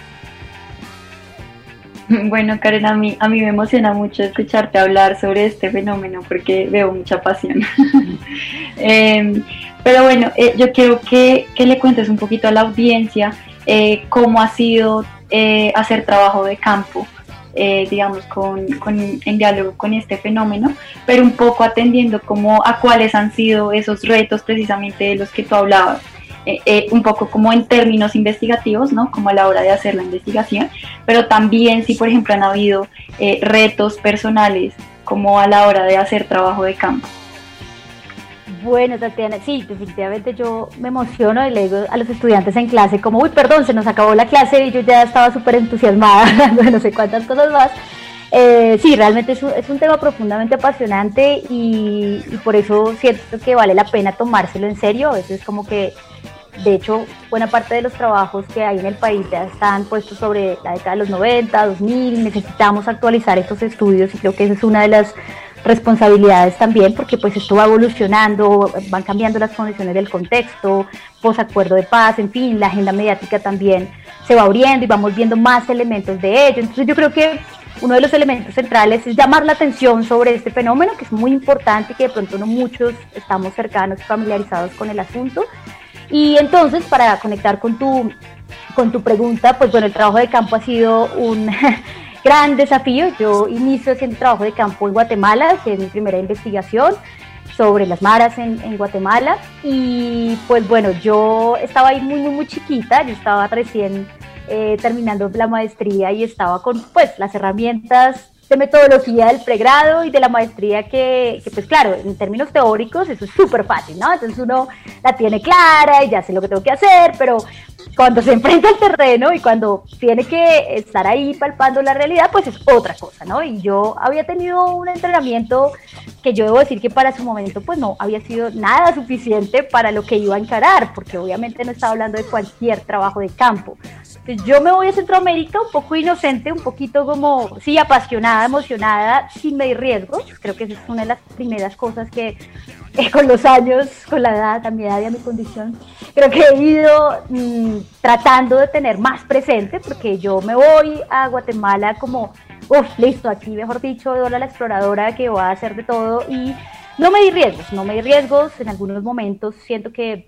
Bueno, Karen, a mí, a mí me emociona mucho escucharte hablar sobre este fenómeno porque veo mucha pasión. eh, pero bueno, eh, yo quiero que, que le cuentes un poquito a la audiencia eh, cómo ha sido eh, hacer trabajo de campo eh, digamos, con, con, en diálogo con este fenómeno, pero un poco atendiendo como a cuáles han sido esos retos precisamente de los que tú hablabas. Eh, eh, un poco como en términos investigativos, ¿no? Como a la hora de hacer la investigación, pero también si por ejemplo han habido eh, retos personales como a la hora de hacer trabajo de campo. Bueno, Tatiana, sí, definitivamente yo me emociono y le digo a los estudiantes en clase como, uy, perdón, se nos acabó la clase y yo ya estaba súper entusiasmada hablando de no sé cuántas cosas más. Eh, sí, realmente es un, es un tema profundamente apasionante y, y por eso siento que vale la pena tomárselo en serio. A veces como que, de hecho, buena parte de los trabajos que hay en el país ya están puestos sobre la década de los noventa, dos mil, necesitamos actualizar estos estudios y creo que esa es una de las responsabilidades también, porque pues esto va evolucionando, van cambiando las condiciones del contexto, posacuerdo de paz, en fin, la agenda mediática también se va abriendo y vamos viendo más elementos de ello. Entonces yo creo que uno de los elementos centrales es llamar la atención sobre este fenómeno, que es muy importante y que de pronto no muchos estamos cercanos y familiarizados con el asunto. Y entonces, para conectar con tu, con tu pregunta, pues bueno, el trabajo de campo ha sido un gran desafío. Yo inicio haciendo trabajo de campo en Guatemala, que es mi primera investigación sobre las maras en, en Guatemala. Y pues bueno, yo estaba ahí muy, muy, muy chiquita, yo estaba recién eh, terminando la maestría y estaba con pues las herramientas de metodología del pregrado y de la maestría que, que pues claro, en términos teóricos eso es súper fácil, ¿no? Entonces uno la tiene clara y ya sé lo que tengo que hacer, pero cuando se enfrenta al terreno y cuando tiene que estar ahí palpando la realidad, pues es otra cosa, ¿no? Y yo había tenido un entrenamiento que yo debo decir que para su momento pues no había sido nada suficiente para lo que iba a encarar, porque obviamente no estaba hablando de cualquier trabajo de campo. Entonces yo me voy a Centroamérica un poco inocente, un poquito como, sí, apasionada, emocionada, sin medir riesgos. Creo que esa es una de las primeras cosas que eh, con los años, con la edad, a mi edad y a mi condición, creo que he ido mmm, tratando de tener más presente, porque yo me voy a Guatemala como, uff, listo, aquí mejor dicho, Dora la exploradora que va a hacer de todo y no me di riesgos, no me di riesgos. En algunos momentos siento que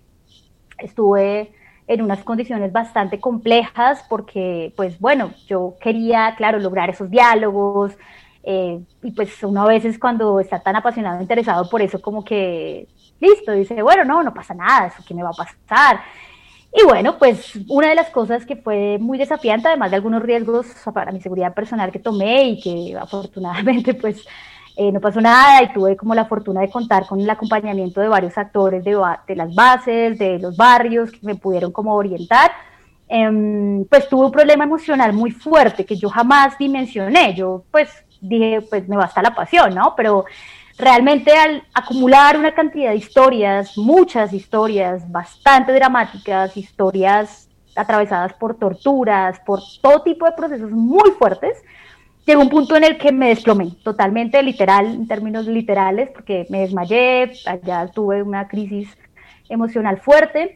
estuve en unas condiciones bastante complejas porque, pues bueno, yo quería, claro, lograr esos diálogos eh, y pues uno a veces cuando está tan apasionado, interesado por eso, como que, listo, dice, bueno, no, no pasa nada, ¿eso qué me va a pasar? Y bueno, pues una de las cosas que fue muy desafiante, además de algunos riesgos para mi seguridad personal que tomé y que afortunadamente pues Eh, no pasó nada y tuve como la fortuna de contar con el acompañamiento de varios actores de, de las bases, de los barrios, que me pudieron como orientar. Eh, pues tuve un problema emocional muy fuerte que yo jamás dimensioné. Yo pues dije, pues me basta la pasión, ¿no? Pero realmente al acumular una cantidad de historias, muchas historias bastante dramáticas, historias atravesadas por torturas, por todo tipo de procesos muy fuertes, llegó un punto en el que me desplomé, totalmente literal, en términos literales, porque me desmayé, allá tuve una crisis emocional fuerte,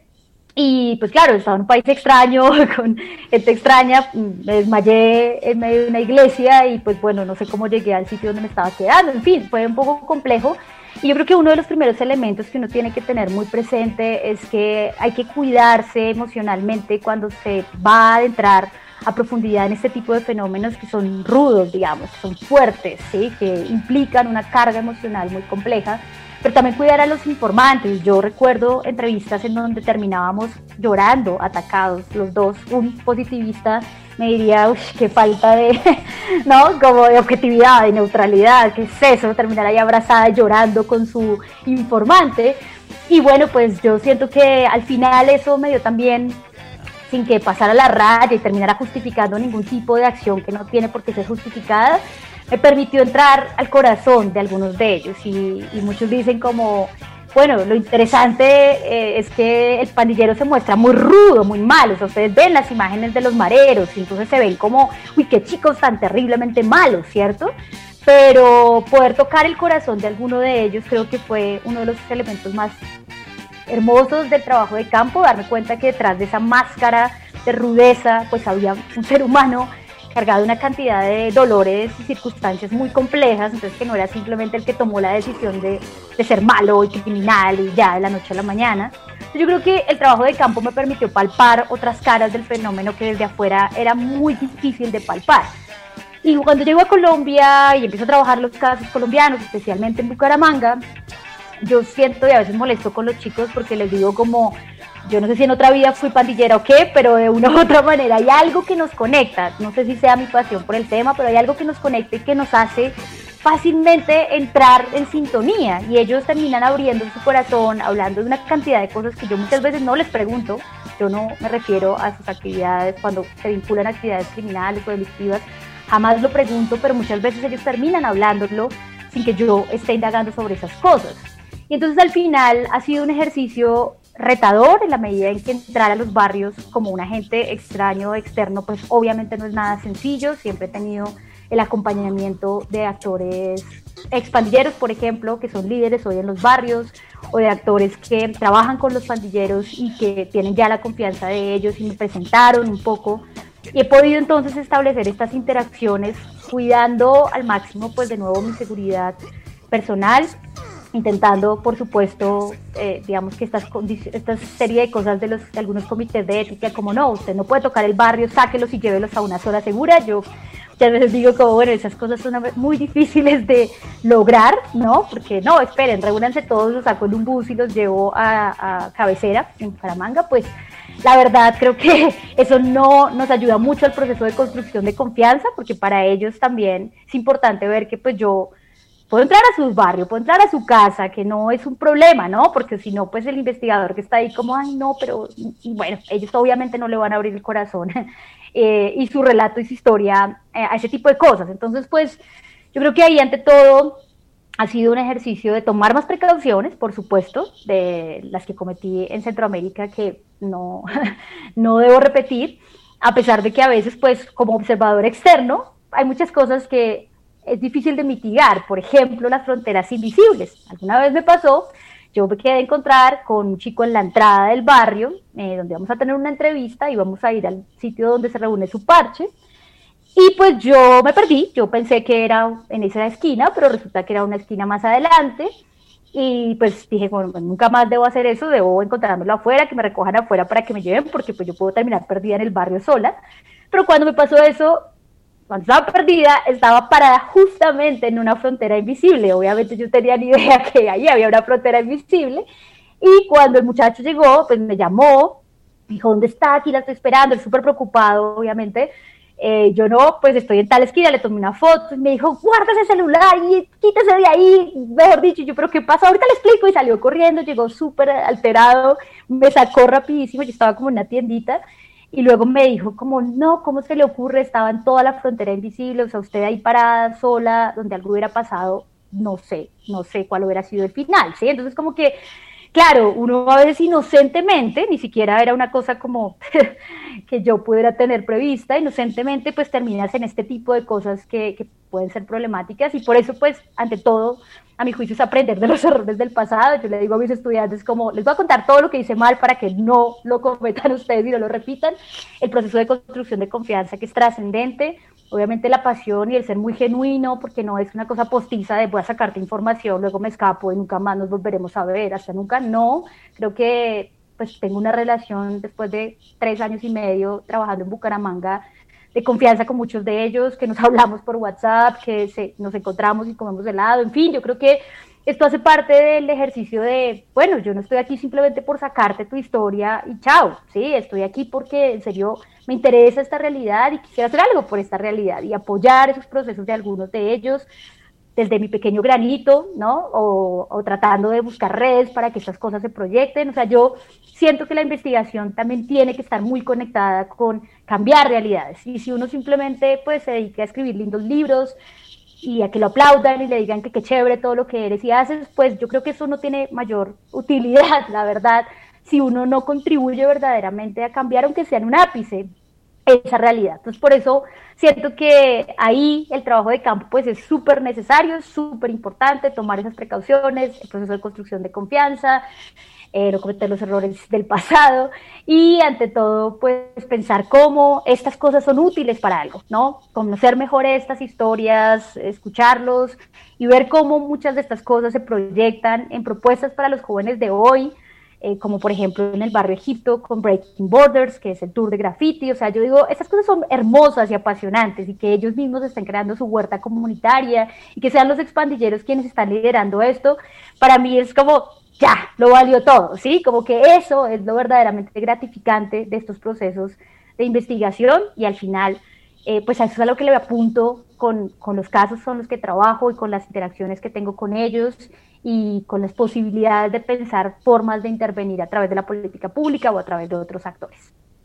y pues claro, estaba en un país extraño, con gente extraña, me desmayé en medio de una iglesia, y pues bueno, no sé cómo llegué al sitio donde me estaba quedando, en fin, fue un poco complejo, y yo creo que uno de los primeros elementos que uno tiene que tener muy presente es que hay que cuidarse emocionalmente cuando se va a adentrar a profundidad en este tipo de fenómenos que son rudos, digamos, que son fuertes, ¿sí? Que implican una carga emocional muy compleja, pero también cuidar a los informantes. Yo recuerdo entrevistas en donde terminábamos llorando, atacados, los dos. Un positivista me diría, uff, qué falta de, ¿no? Como de objetividad, de neutralidad, ¿qué es eso? Terminar ahí abrazada llorando con su informante. Y bueno, pues yo siento que al final eso me dio también, sin que pasara la raya y terminara justificando ningún tipo de acción que no tiene por qué ser justificada, me permitió entrar al corazón de algunos de ellos y, y muchos dicen como, bueno, lo interesante eh, es que el pandillero se muestra muy rudo, muy malo, o sea, ustedes ven las imágenes de los mareros y entonces se ven como, uy, qué chicos tan terriblemente malos, ¿cierto? Pero poder tocar el corazón de alguno de ellos creo que fue uno de los elementos más hermosos del trabajo de campo, darme cuenta que detrás de esa máscara de rudeza pues había un ser humano cargado de una cantidad de dolores y circunstancias muy complejas, entonces que no era simplemente el que tomó la decisión de, de ser malo y criminal y ya de la noche a la mañana. Yo creo que el trabajo de campo me permitió palpar otras caras del fenómeno que desde afuera era muy difícil de palpar. Y cuando llego a Colombia y empiezo a trabajar los casos colombianos, especialmente en Bucaramanga, yo siento y a veces molesto con los chicos porque les digo como, yo no sé si en otra vida fui pandillera o qué, pero de una u otra manera hay algo que nos conecta, no sé si sea mi pasión por el tema, pero hay algo que nos conecta y que nos hace fácilmente entrar en sintonía, y ellos terminan abriendo su corazón, hablando de una cantidad de cosas que yo muchas veces no les pregunto. Yo no me refiero a sus actividades cuando se vinculan a actividades criminales o delictivas, jamás lo pregunto, pero muchas veces ellos terminan hablándolo sin que yo esté indagando sobre esas cosas. Y entonces al final ha sido un ejercicio retador en la medida en que entrar a los barrios como un agente extraño, externo, pues obviamente no es nada sencillo. Siempre he tenido el acompañamiento de actores expandilleros, por ejemplo, que son líderes hoy en los barrios, o de actores que trabajan con los pandilleros y que tienen ya la confianza de ellos y me presentaron un poco. Y he podido entonces establecer estas interacciones cuidando al máximo, pues de nuevo, mi seguridad personal, intentando, por supuesto, eh, digamos que estas esta serie de cosas de, los, de algunos comités de ética, como no, usted no puede tocar el barrio, sáquelos y llévelos a una zona segura. Yo muchas veces digo como, bueno, esas cosas son muy difíciles de lograr, ¿no? Porque no, esperen, reúnanse todos, los saco en un bus y los llevo a, a cabecera, en Bucaramanga. Pues la verdad creo que eso no nos ayuda mucho al proceso de construcción de confianza, porque para ellos también es importante ver que pues yo puedo entrar a su barrio, puedo entrar a su casa, que no es un problema, ¿no? Porque si no, pues el investigador que está ahí como, ay, no, pero, y bueno, ellos obviamente no le van a abrir el corazón eh, y su relato y su historia eh, a ese tipo de cosas. Entonces, pues, yo creo que ahí, ante todo, ha sido un ejercicio de tomar más precauciones, por supuesto, de las que cometí en Centroamérica, que no, no debo repetir, a pesar de que a veces, pues, como observador externo, hay muchas cosas que es difícil de mitigar. Por ejemplo, las fronteras invisibles. Alguna vez me pasó, yo me quedé a encontrar con un chico en la entrada del barrio, eh, donde vamos a tener una entrevista y vamos a ir al sitio donde se reúne su parche, y pues yo me perdí. Yo pensé que era en esa esquina, pero resulta que era una esquina más adelante, y pues dije, bueno, pues nunca más debo hacer eso, debo encontrármelo afuera, que me recojan afuera para que me lleven, porque pues yo puedo terminar perdida en el barrio sola. Pero cuando me pasó eso, cuando estaba perdida, estaba parada justamente en una frontera invisible. Obviamente yo tenía ni idea que ahí había una frontera invisible, y cuando el muchacho llegó, pues me llamó, me dijo, ¿dónde está? Aquí la estoy esperando. Él súper preocupado, obviamente. Eh, yo no, pues estoy en tal esquina, le tomé una foto, y me dijo, guarda ese celular y quítese de ahí, mejor dicho. Yo, pero ¿qué pasa? Ahorita le explico. Y salió corriendo, llegó súper alterado, me sacó rapidísimo. Yo estaba como en una tiendita, y luego me dijo como, no, ¿cómo se le ocurre? Estaba en toda la frontera invisible, o sea, usted ahí parada sola, donde algo hubiera pasado, no sé, no sé cuál hubiera sido el final, ¿sí? Entonces como que, claro, uno a veces inocentemente, ni siquiera era una cosa como que yo pudiera tener prevista, inocentemente pues terminas en este tipo de cosas que, que pueden ser problemáticas, y por eso pues, ante todo, a mi juicio es aprender de los errores del pasado. Yo le digo a mis estudiantes como, les voy a contar todo lo que hice mal para que no lo cometan ustedes y no lo repitan. El proceso de construcción de confianza, que es trascendente, obviamente la pasión y el ser muy genuino, porque no es una cosa postiza de voy a sacarte información, luego me escapo y nunca más nos volveremos a ver, hasta nunca. No, creo que pues tengo una relación después de tres años y medio trabajando en Bucaramanga de confianza con muchos de ellos, que nos hablamos por WhatsApp, que se, nos encontramos y comemos helado. En fin, yo creo que esto hace parte del ejercicio de, bueno, yo no estoy aquí simplemente por sacarte tu historia y chao, ¿sí? Estoy aquí porque en serio me interesa esta realidad y quisiera hacer algo por esta realidad y apoyar esos procesos de algunos de ellos desde mi pequeño granito, ¿no? O, o tratando de buscar redes para que estas cosas se proyecten. O sea, yo siento que la investigación también tiene que estar muy conectada con cambiar realidades. Y si uno simplemente pues se dedica a escribir lindos libros y a que lo aplaudan y le digan que qué chévere todo lo que eres y haces, pues yo creo que eso no tiene mayor utilidad, la verdad, si uno no contribuye verdaderamente a cambiar, aunque sea en un ápice, esa realidad. Entonces, por eso siento que ahí el trabajo de campo pues es súper necesario, es súper importante tomar esas precauciones, el proceso de construcción de confianza, eh, no cometer los errores del pasado y ante todo pues pensar cómo estas cosas son útiles para algo, ¿no? Conocer mejor estas historias, escucharlos y ver cómo muchas de estas cosas se proyectan en propuestas para los jóvenes de hoy, eh, como por ejemplo en el barrio Egipto con Breaking Borders, que es el tour de graffiti. O sea, yo digo, estas cosas son hermosas y apasionantes, y que ellos mismos estén creando su huerta comunitaria y que sean los expandilleros quienes están liderando esto, para mí es como, ya, lo valió todo, ¿sí? Como que eso es lo verdaderamente gratificante de estos procesos de investigación, y al final, eh, pues a eso es a lo que le apunto con, con los casos con los que trabajo y con las interacciones que tengo con ellos, y con las posibilidades de pensar formas de intervenir a través de la política pública o a través de otros actores.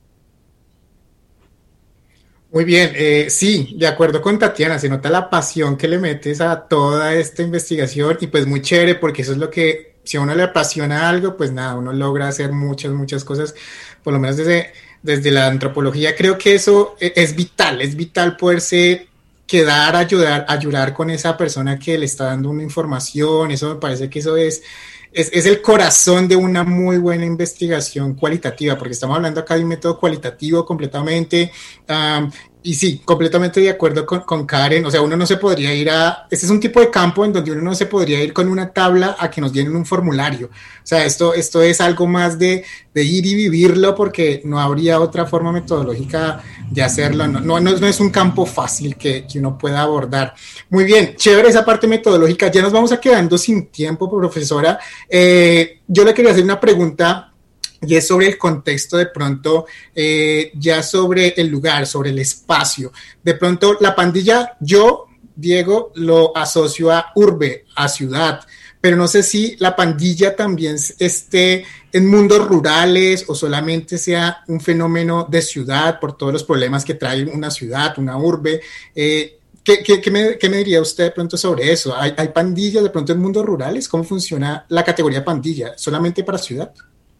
Muy bien, eh, sí, de acuerdo con Tatiana, se nota la pasión que le metes a toda esta investigación, y pues muy chévere, porque eso es lo que, si a uno le apasiona algo, pues nada, uno logra hacer muchas, muchas cosas, por lo menos desde, desde la antropología. Creo que eso es vital, es vital poderse quedar, ayudar, ayudar con esa persona que le está dando una información. Eso me parece que eso es, es, es el corazón de una muy buena investigación cualitativa, porque estamos hablando acá de un método cualitativo completamente, um, y sí, completamente de acuerdo con, con Karen. O sea, uno no se podría ir a, este es un tipo de campo en donde uno no se podría ir con una tabla a que nos llenen un formulario. O sea, esto, esto es algo más de, de ir y vivirlo, porque no habría otra forma metodológica de hacerlo. No, no, no es un campo fácil que, que uno pueda abordar. Muy bien, chévere esa parte metodológica. Ya nos vamos a quedando sin tiempo, profesora. Eh, yo le quería hacer una pregunta, y es sobre el contexto, de pronto, eh, ya sobre el lugar, sobre el espacio. De pronto, la pandilla, yo, Diego, lo asocio a urbe, a ciudad, pero no sé si la pandilla también esté en mundos rurales o solamente sea un fenómeno de ciudad por todos los problemas que trae una ciudad, una urbe. Eh, ¿qué, qué, qué, me, ¿Qué me diría usted de pronto sobre eso? ¿Hay, ¿Hay pandillas de pronto en mundos rurales? ¿Cómo funciona la categoría pandilla? ¿Solamente para ciudad?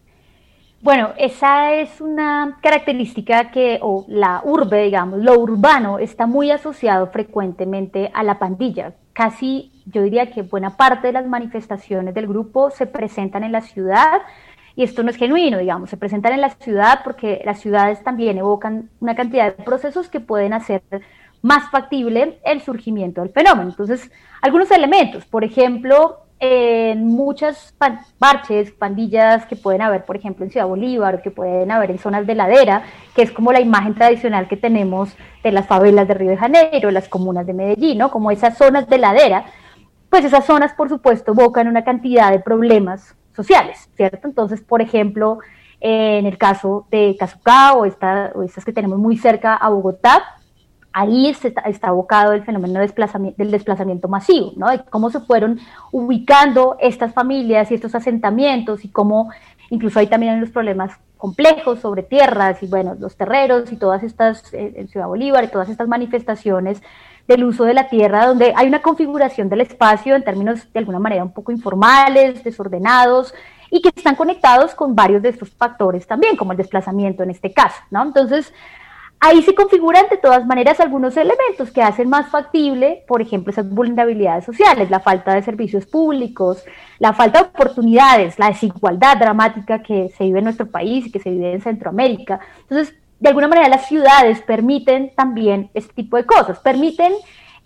Bueno, esa es una característica que, o la urbe, digamos, lo urbano, está muy asociado frecuentemente a la pandilla. Casi, yo diría que buena parte de las manifestaciones del grupo se presentan en la ciudad, y esto no es genuino, digamos, se presentan en la ciudad porque las ciudades también evocan una cantidad de procesos que pueden hacer más factible el surgimiento del fenómeno. Entonces, algunos elementos, por ejemplo, en muchas pan, parches, pandillas que pueden haber, por ejemplo, en Ciudad Bolívar, o que pueden haber en zonas de ladera, que es como la imagen tradicional que tenemos de las favelas de Río de Janeiro, las comunas de Medellín, ¿no? Como esas zonas de ladera, pues esas zonas, por supuesto, evocan una cantidad de problemas sociales, ¿cierto? Entonces, por ejemplo, eh, en el caso de Casucá, o, esta, o estas que tenemos muy cerca a Bogotá, ahí está, está abocado el fenómeno de desplazamiento, del desplazamiento masivo, ¿no? De cómo se fueron ubicando estas familias y estos asentamientos, y cómo incluso hay también los problemas complejos sobre tierras, y bueno, los terreros y todas estas, eh, en Ciudad Bolívar, y todas estas manifestaciones del uso de la tierra, donde hay una configuración del espacio en términos de alguna manera un poco informales, desordenados, y que están conectados con varios de estos factores también, como el desplazamiento en este caso, ¿no? Entonces, ahí se configuran de todas maneras algunos elementos que hacen más factible, por ejemplo, esas vulnerabilidades sociales, la falta de servicios públicos, la falta de oportunidades, la desigualdad dramática que se vive en nuestro país y que se vive en Centroamérica. Entonces, de alguna manera las ciudades permiten también este tipo de cosas, permiten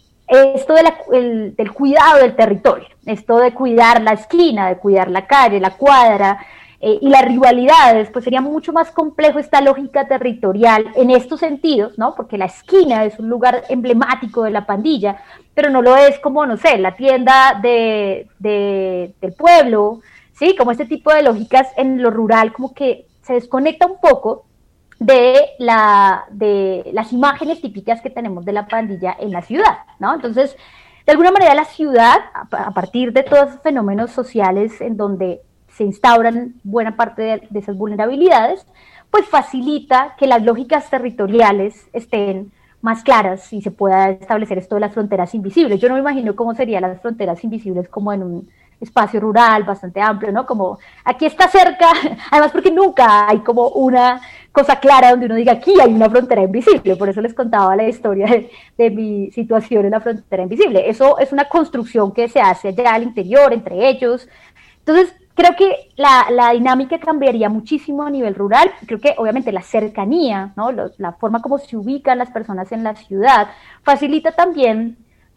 esto de la, el, del cuidado del territorio, esto de cuidar la esquina, de cuidar la calle, la cuadra, Eh, y las rivalidades. Pues sería mucho más complejo esta lógica territorial en estos sentidos, ¿no? Porque la esquina es un lugar emblemático de la pandilla, pero no lo es como, no sé, la tienda de, de, del pueblo, ¿sí? Como este tipo de lógicas en lo rural, como que se desconecta un poco de, la, de las imágenes típicas que tenemos de la pandilla en la ciudad, ¿no? Entonces, de alguna manera la ciudad, a partir de todos esos fenómenos sociales en donde se instauran buena parte de, de esas vulnerabilidades, pues facilita que las lógicas territoriales estén más claras y se pueda establecer esto de las fronteras invisibles. Yo no me imagino cómo serían las fronteras invisibles como en un espacio rural bastante amplio, ¿no? Como aquí está cerca, además porque nunca hay como una cosa clara donde uno diga aquí hay una frontera invisible. Por eso les contaba la historia de, de mi situación en la frontera invisible. Eso es una construcción que se hace allá al interior, entre ellos. Entonces, creo que la, la dinámica cambiaría muchísimo a nivel rural. Creo que obviamente la cercanía, ¿no? Lo, la forma como se ubican las personas en la ciudad facilita también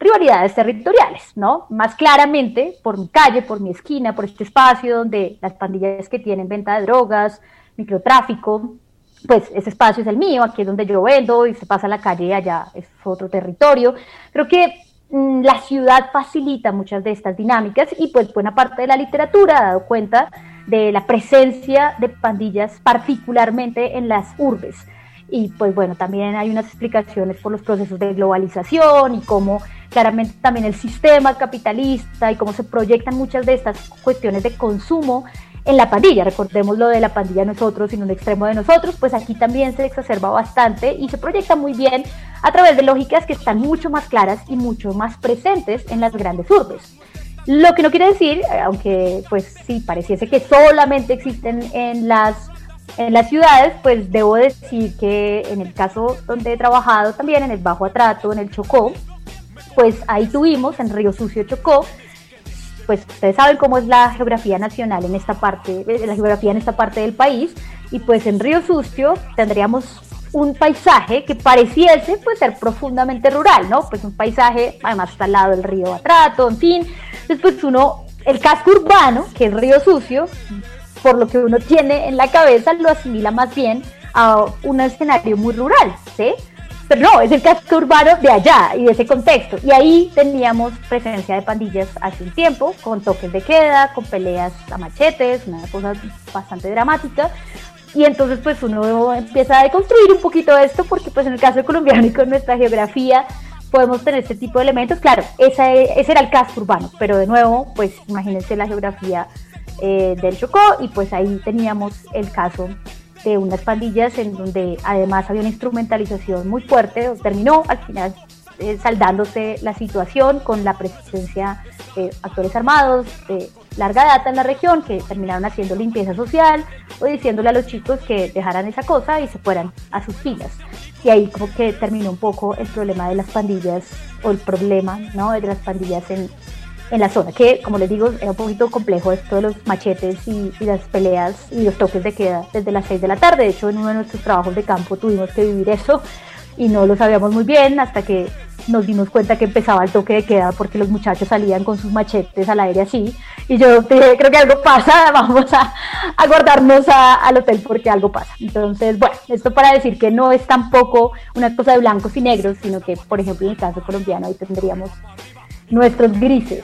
rivalidades territoriales, ¿no? Más claramente por mi calle, por mi esquina, por este espacio donde las pandillas que tienen venta de drogas, microtráfico, pues ese espacio es el mío, aquí es donde yo vendo y se pasa a la calle, allá es otro territorio. Creo que mmm, la ciudad facilita muchas de estas dinámicas y pues buena parte de la literatura ha dado cuenta de la presencia de pandillas particularmente en las urbes. Y pues bueno, también hay unas explicaciones por los procesos de globalización y cómo claramente también el sistema capitalista y cómo se proyectan muchas de estas cuestiones de consumo en la pandilla. Recordemos lo de la pandilla nosotros y en un extremo de nosotros, pues aquí también se exacerba bastante y se proyecta muy bien a través de lógicas que están mucho más claras y mucho más presentes en las grandes urbes. Lo que no quiere decir, aunque pues sí pareciese que solamente existen en las En las ciudades, pues debo decir que en el caso donde he trabajado también, en el Bajo Atrato, en el Chocó, pues ahí tuvimos, en Río Sucio, Chocó, pues ustedes saben cómo es la geografía nacional en esta parte, la geografía en esta parte del país, y pues en Río Sucio tendríamos un paisaje que pareciese pues ser profundamente rural, ¿no? Pues un paisaje, además está al lado del río Atrato, en fin, entonces pues uno, el casco urbano, que es Río Sucio, por lo que uno tiene en la cabeza, lo asimila más bien a un escenario muy rural, ¿sí? Pero no, es el casco urbano de allá y de ese contexto. Y ahí teníamos presencia de pandillas hace un tiempo, con toques de queda, con peleas a machetes, una cosa bastante dramática. Y entonces pues uno empieza a deconstruir un poquito esto, porque pues en el caso colombiano y con nuestra geografía podemos tener este tipo de elementos. Claro, esa, ese era el casco urbano, pero de nuevo, pues imagínense la geografía Eh, del Chocó, y pues ahí teníamos el caso de unas pandillas en donde además había una instrumentalización muy fuerte. Terminó al final eh, saldándose la situación con la presencia de actores armados de larga data en la región que terminaron haciendo limpieza social o diciéndole a los chicos que dejaran esa cosa y se fueran a sus filas. Y ahí como que terminó un poco el problema de las pandillas, o el problema, ¿no?, de las pandillas en en la zona, que como les digo era un poquito complejo esto de los machetes y, y las peleas y los toques de queda desde las seis de la tarde. De hecho, en uno de nuestros trabajos de campo tuvimos que vivir eso y no lo sabíamos muy bien hasta que nos dimos cuenta que empezaba el toque de queda, porque los muchachos salían con sus machetes al aire así, y yo dije, creo que algo pasa, vamos a, a guardarnos a, al hotel porque algo pasa. Entonces, bueno, esto para decir que no es tampoco una cosa de blancos y negros, sino que, por ejemplo, en el caso colombiano ahí tendríamos nuestros grises.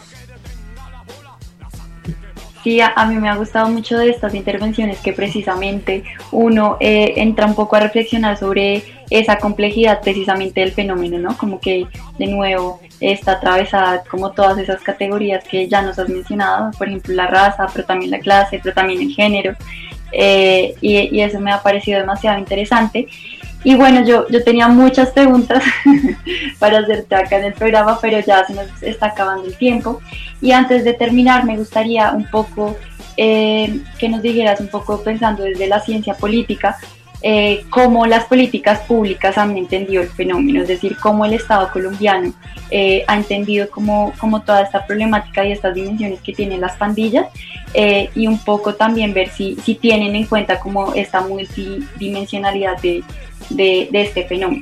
Sí, a, a mí me ha gustado mucho de estas intervenciones que precisamente uno eh, entra un poco a reflexionar sobre esa complejidad precisamente del fenómeno, ¿no? Como que de nuevo está atravesada como todas esas categorías que ya nos has mencionado, por ejemplo la raza, pero también la clase, pero también el género, eh, y, y eso me ha parecido demasiado interesante. Y bueno, yo, yo tenía muchas preguntas para hacerte acá en el programa, pero ya se nos está acabando el tiempo. Y antes de terminar, me gustaría un poco eh, que nos dijeras un poco, pensando desde la ciencia política, eh, cómo las políticas públicas han entendido el fenómeno, es decir, cómo el Estado colombiano eh, ha entendido cómo, cómo toda esta problemática y estas dimensiones que tienen las pandillas, eh, y un poco también ver si, si tienen en cuenta como esta multidimensionalidad de De, de este fenómeno.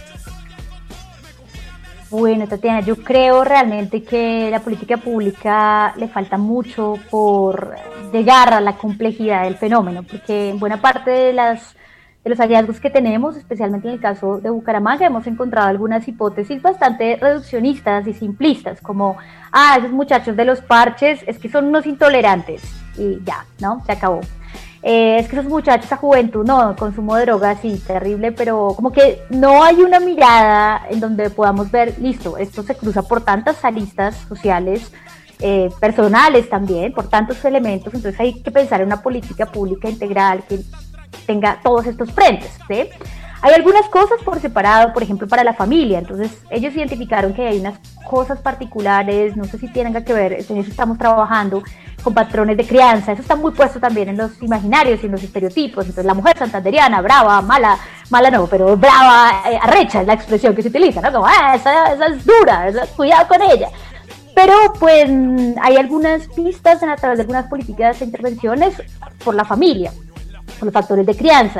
Bueno, Tatiana, yo creo realmente que la política pública le falta mucho por llegar a la complejidad del fenómeno, porque en buena parte de, las, de los hallazgos que tenemos, especialmente en el caso de Bucaramanga, hemos encontrado algunas hipótesis bastante reduccionistas y simplistas, como, ah, esos muchachos de los parches es que son unos intolerantes, y ya, ¿no? Se acabó. Eh, es que esos muchachos, esa juventud, no, consumo de drogas, sí, terrible, pero como que no hay una mirada en donde podamos ver, listo, esto se cruza por tantas aristas sociales, eh, personales también, por tantos elementos, entonces hay que pensar en una política pública integral que tenga todos estos frentes, ¿sí? Hay algunas cosas por separado, por ejemplo, para la familia, entonces ellos identificaron que hay unas cosas particulares, no sé si tienen que ver, en eso estamos trabajando, con patrones de crianza, eso está muy puesto también en los imaginarios y en los estereotipos. Entonces la mujer santanderiana, brava, mala, mala no, pero brava, eh, arrecha es la expresión que se utiliza, ¿no? Como, ah, esa, esa es dura, esa, cuidado con ella. Pero pues hay algunas pistas en, a través de algunas políticas e intervenciones por la familia, por los factores de crianza.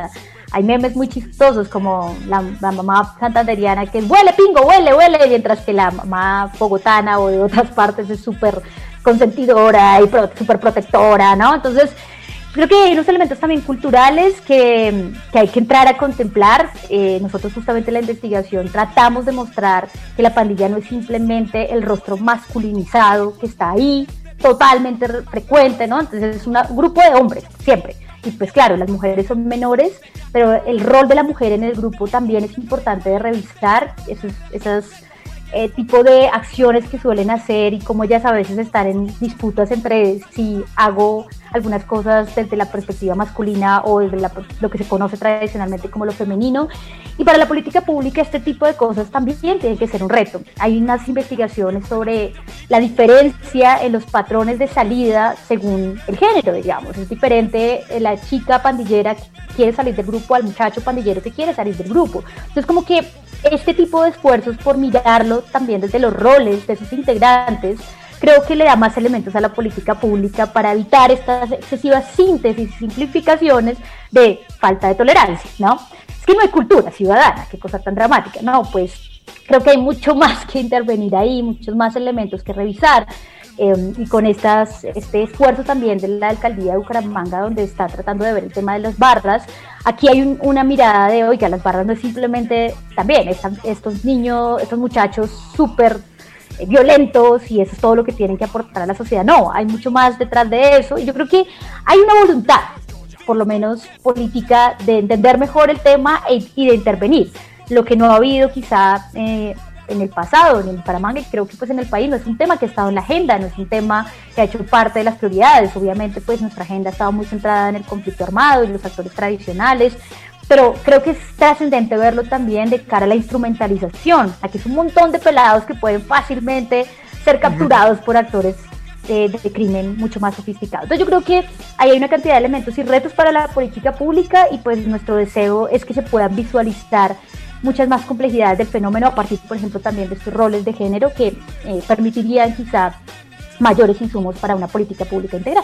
hay memes muy chistosos como la, la mamá santanderiana que es huele pingo, huele, huele, mientras que la mamá bogotana o de otras partes es súper consentidora y pro, súper protectora, ¿no? Entonces, creo que hay unos elementos también culturales que, que hay que entrar a contemplar. Eh, nosotros justamente en la investigación tratamos de mostrar que la pandilla no es simplemente el rostro masculinizado que está ahí, totalmente frecuente, ¿no? Entonces es una, un grupo de hombres, siempre. Y pues claro, las mujeres son menores, pero el rol de la mujer en el grupo también es importante de revisar esos, esas eh, tipo de acciones que suelen hacer y cómo ellas a veces están en disputas entre si hago algunas cosas desde la perspectiva masculina o desde la, lo que se conoce tradicionalmente como lo femenino. Y para la política pública este tipo de cosas también tienen que ser un reto. Hay unas investigaciones sobre la diferencia en los patrones de salida según el género, digamos. Es diferente la chica pandillera que quiere salir del grupo al muchacho pandillero que quiere salir del grupo. Entonces como que este tipo de esfuerzos por mirarlo también desde los roles de sus integrantes creo que le da más elementos a la política pública para evitar estas excesivas síntesis y simplificaciones de falta de tolerancia, ¿no? Es que no hay cultura ciudadana, qué cosa tan dramática, no, pues creo que hay mucho más que intervenir ahí, muchos más elementos que revisar, eh, y con estas, este esfuerzo también de la alcaldía de Bucaramanga, donde está tratando de ver el tema de las barras, aquí hay un, una mirada de, oiga, las barras no es simplemente, también, están estos niños, estos muchachos súper violentos y eso es todo lo que tienen que aportar a la sociedad. No, hay mucho más detrás de eso y yo creo que hay una voluntad, por lo menos política, de entender mejor el tema e, y de intervenir. Lo que no ha habido quizá eh, en el pasado, en el Bucaramanga, y creo que pues en el país no es un tema que ha estado en la agenda, no es un tema que ha hecho parte de las prioridades. Obviamente pues nuestra agenda ha estado muy centrada en el conflicto armado y los actores tradicionales, pero creo que es trascendente verlo también de cara a la instrumentalización. Aquí es un montón de pelados que pueden fácilmente ser capturados por actores de, de crimen mucho más sofisticados. Entonces yo creo que ahí hay una cantidad de elementos y retos para la política pública y pues nuestro deseo es que se puedan visualizar muchas más complejidades del fenómeno a partir, por ejemplo, también de estos roles de género que eh, permitirían quizá mayores insumos para una política pública integral.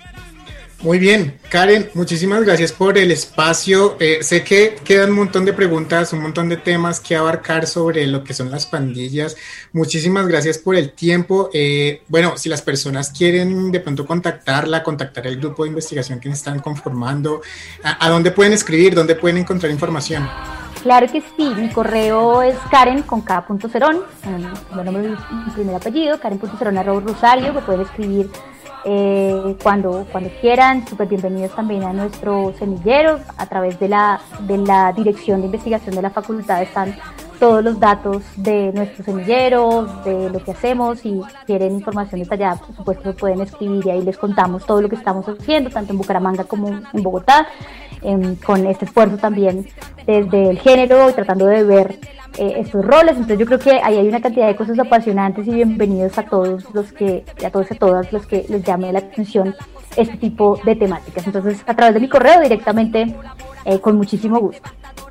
Muy bien, Karen, muchísimas gracias por el espacio. Eh, sé que quedan un montón de preguntas, un montón de temas que abarcar sobre lo que son las pandillas. Muchísimas gracias por el tiempo. Eh, bueno, si las personas quieren de pronto contactarla, contactar el grupo de investigación que están conformando, ¿a, a dónde pueden escribir? ¿Dónde pueden encontrar información? Claro que sí, mi correo es karen con k punto cerón, mi nombre es mi primer apellido, karen punto cerón arroba rosario, me pueden escribir Eh, cuando, cuando quieran. Súper bienvenidos también a nuestro semillero. A través de la, de la dirección de investigación de la facultad están todos los datos de nuestro semillero, de lo que hacemos. Si quieren información detallada, por supuesto lo pueden escribir y ahí les contamos todo lo que estamos haciendo, tanto en Bucaramanga como en Bogotá, eh, con este esfuerzo también desde el género y tratando de ver Eh, estos roles. Entonces yo creo que ahí hay una cantidad de cosas apasionantes y bienvenidos a todos los que, a todos y a todas los que les llame la atención este tipo de temáticas. Entonces a través de mi correo directamente, eh, con muchísimo gusto.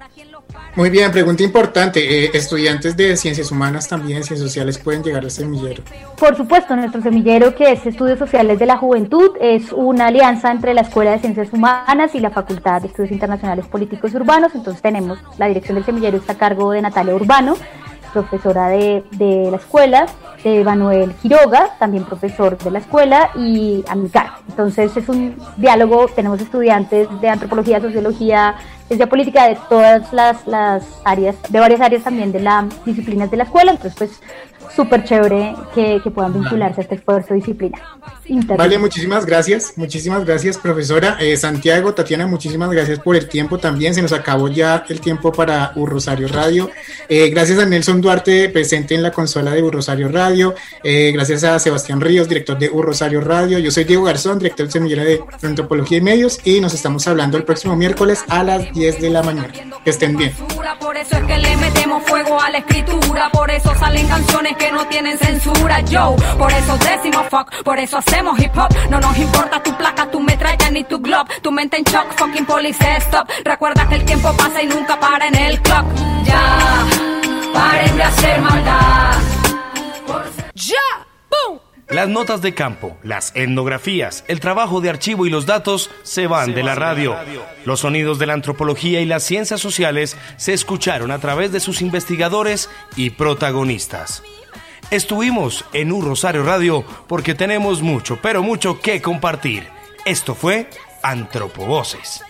Muy bien, pregunta importante, eh, estudiantes de ciencias humanas también, ciencias sociales, pueden llegar al semillero. Por supuesto, nuestro semillero, que es Estudios Sociales de la Juventud, es una alianza entre la Escuela de Ciencias Humanas y la Facultad de Estudios Internacionales Políticos y Urbanos. Entonces tenemos, la dirección del semillero está a cargo de Natalia Urbano, profesora de, de la escuela, de Manuel Quiroga, también profesor de la escuela, y a mi cargo. Entonces es un diálogo, tenemos estudiantes de antropología, sociología, ciencia política, de todas las, las áreas, de varias áreas también de las disciplinas de la escuela. Entonces pues súper chévere que, que puedan vincularse a este esfuerzo disciplinar. Vale, muchísimas gracias, muchísimas gracias, profesora. Eh, Santiago, Tatiana, muchísimas gracias por el tiempo también, se nos acabó ya el tiempo para U Rosario Radio. Eh, gracias a Nelson Duarte, presente en la consola de U Rosario Radio. Eh, gracias a Sebastián Ríos, director de U Rosario Radio. Yo soy Diego Garzón, director del semillero de Antropología y Medios, y nos estamos hablando el próximo miércoles a las diez de la mañana. Que estén bien. Por eso es que le metemos fuego a la escritura, por eso salen canciones que no tienen censura, yo, por eso decimos fuck, por eso hacemos hip hop, no nos importa tu placa, tu metralla ni tu glob, tu mente en shock, fucking police stop, recuerda que el tiempo pasa y nunca para en el clock, ya, paren de hacer maldad, ya, boom. Las notas de campo, las etnografías, el trabajo de archivo y los datos se van de la radio. Los sonidos de la antropología y las ciencias sociales se escucharon a través de sus investigadores y protagonistas. Estuvimos en Un Rosario Radio porque tenemos mucho, pero mucho que compartir. Esto fue Antropovoces.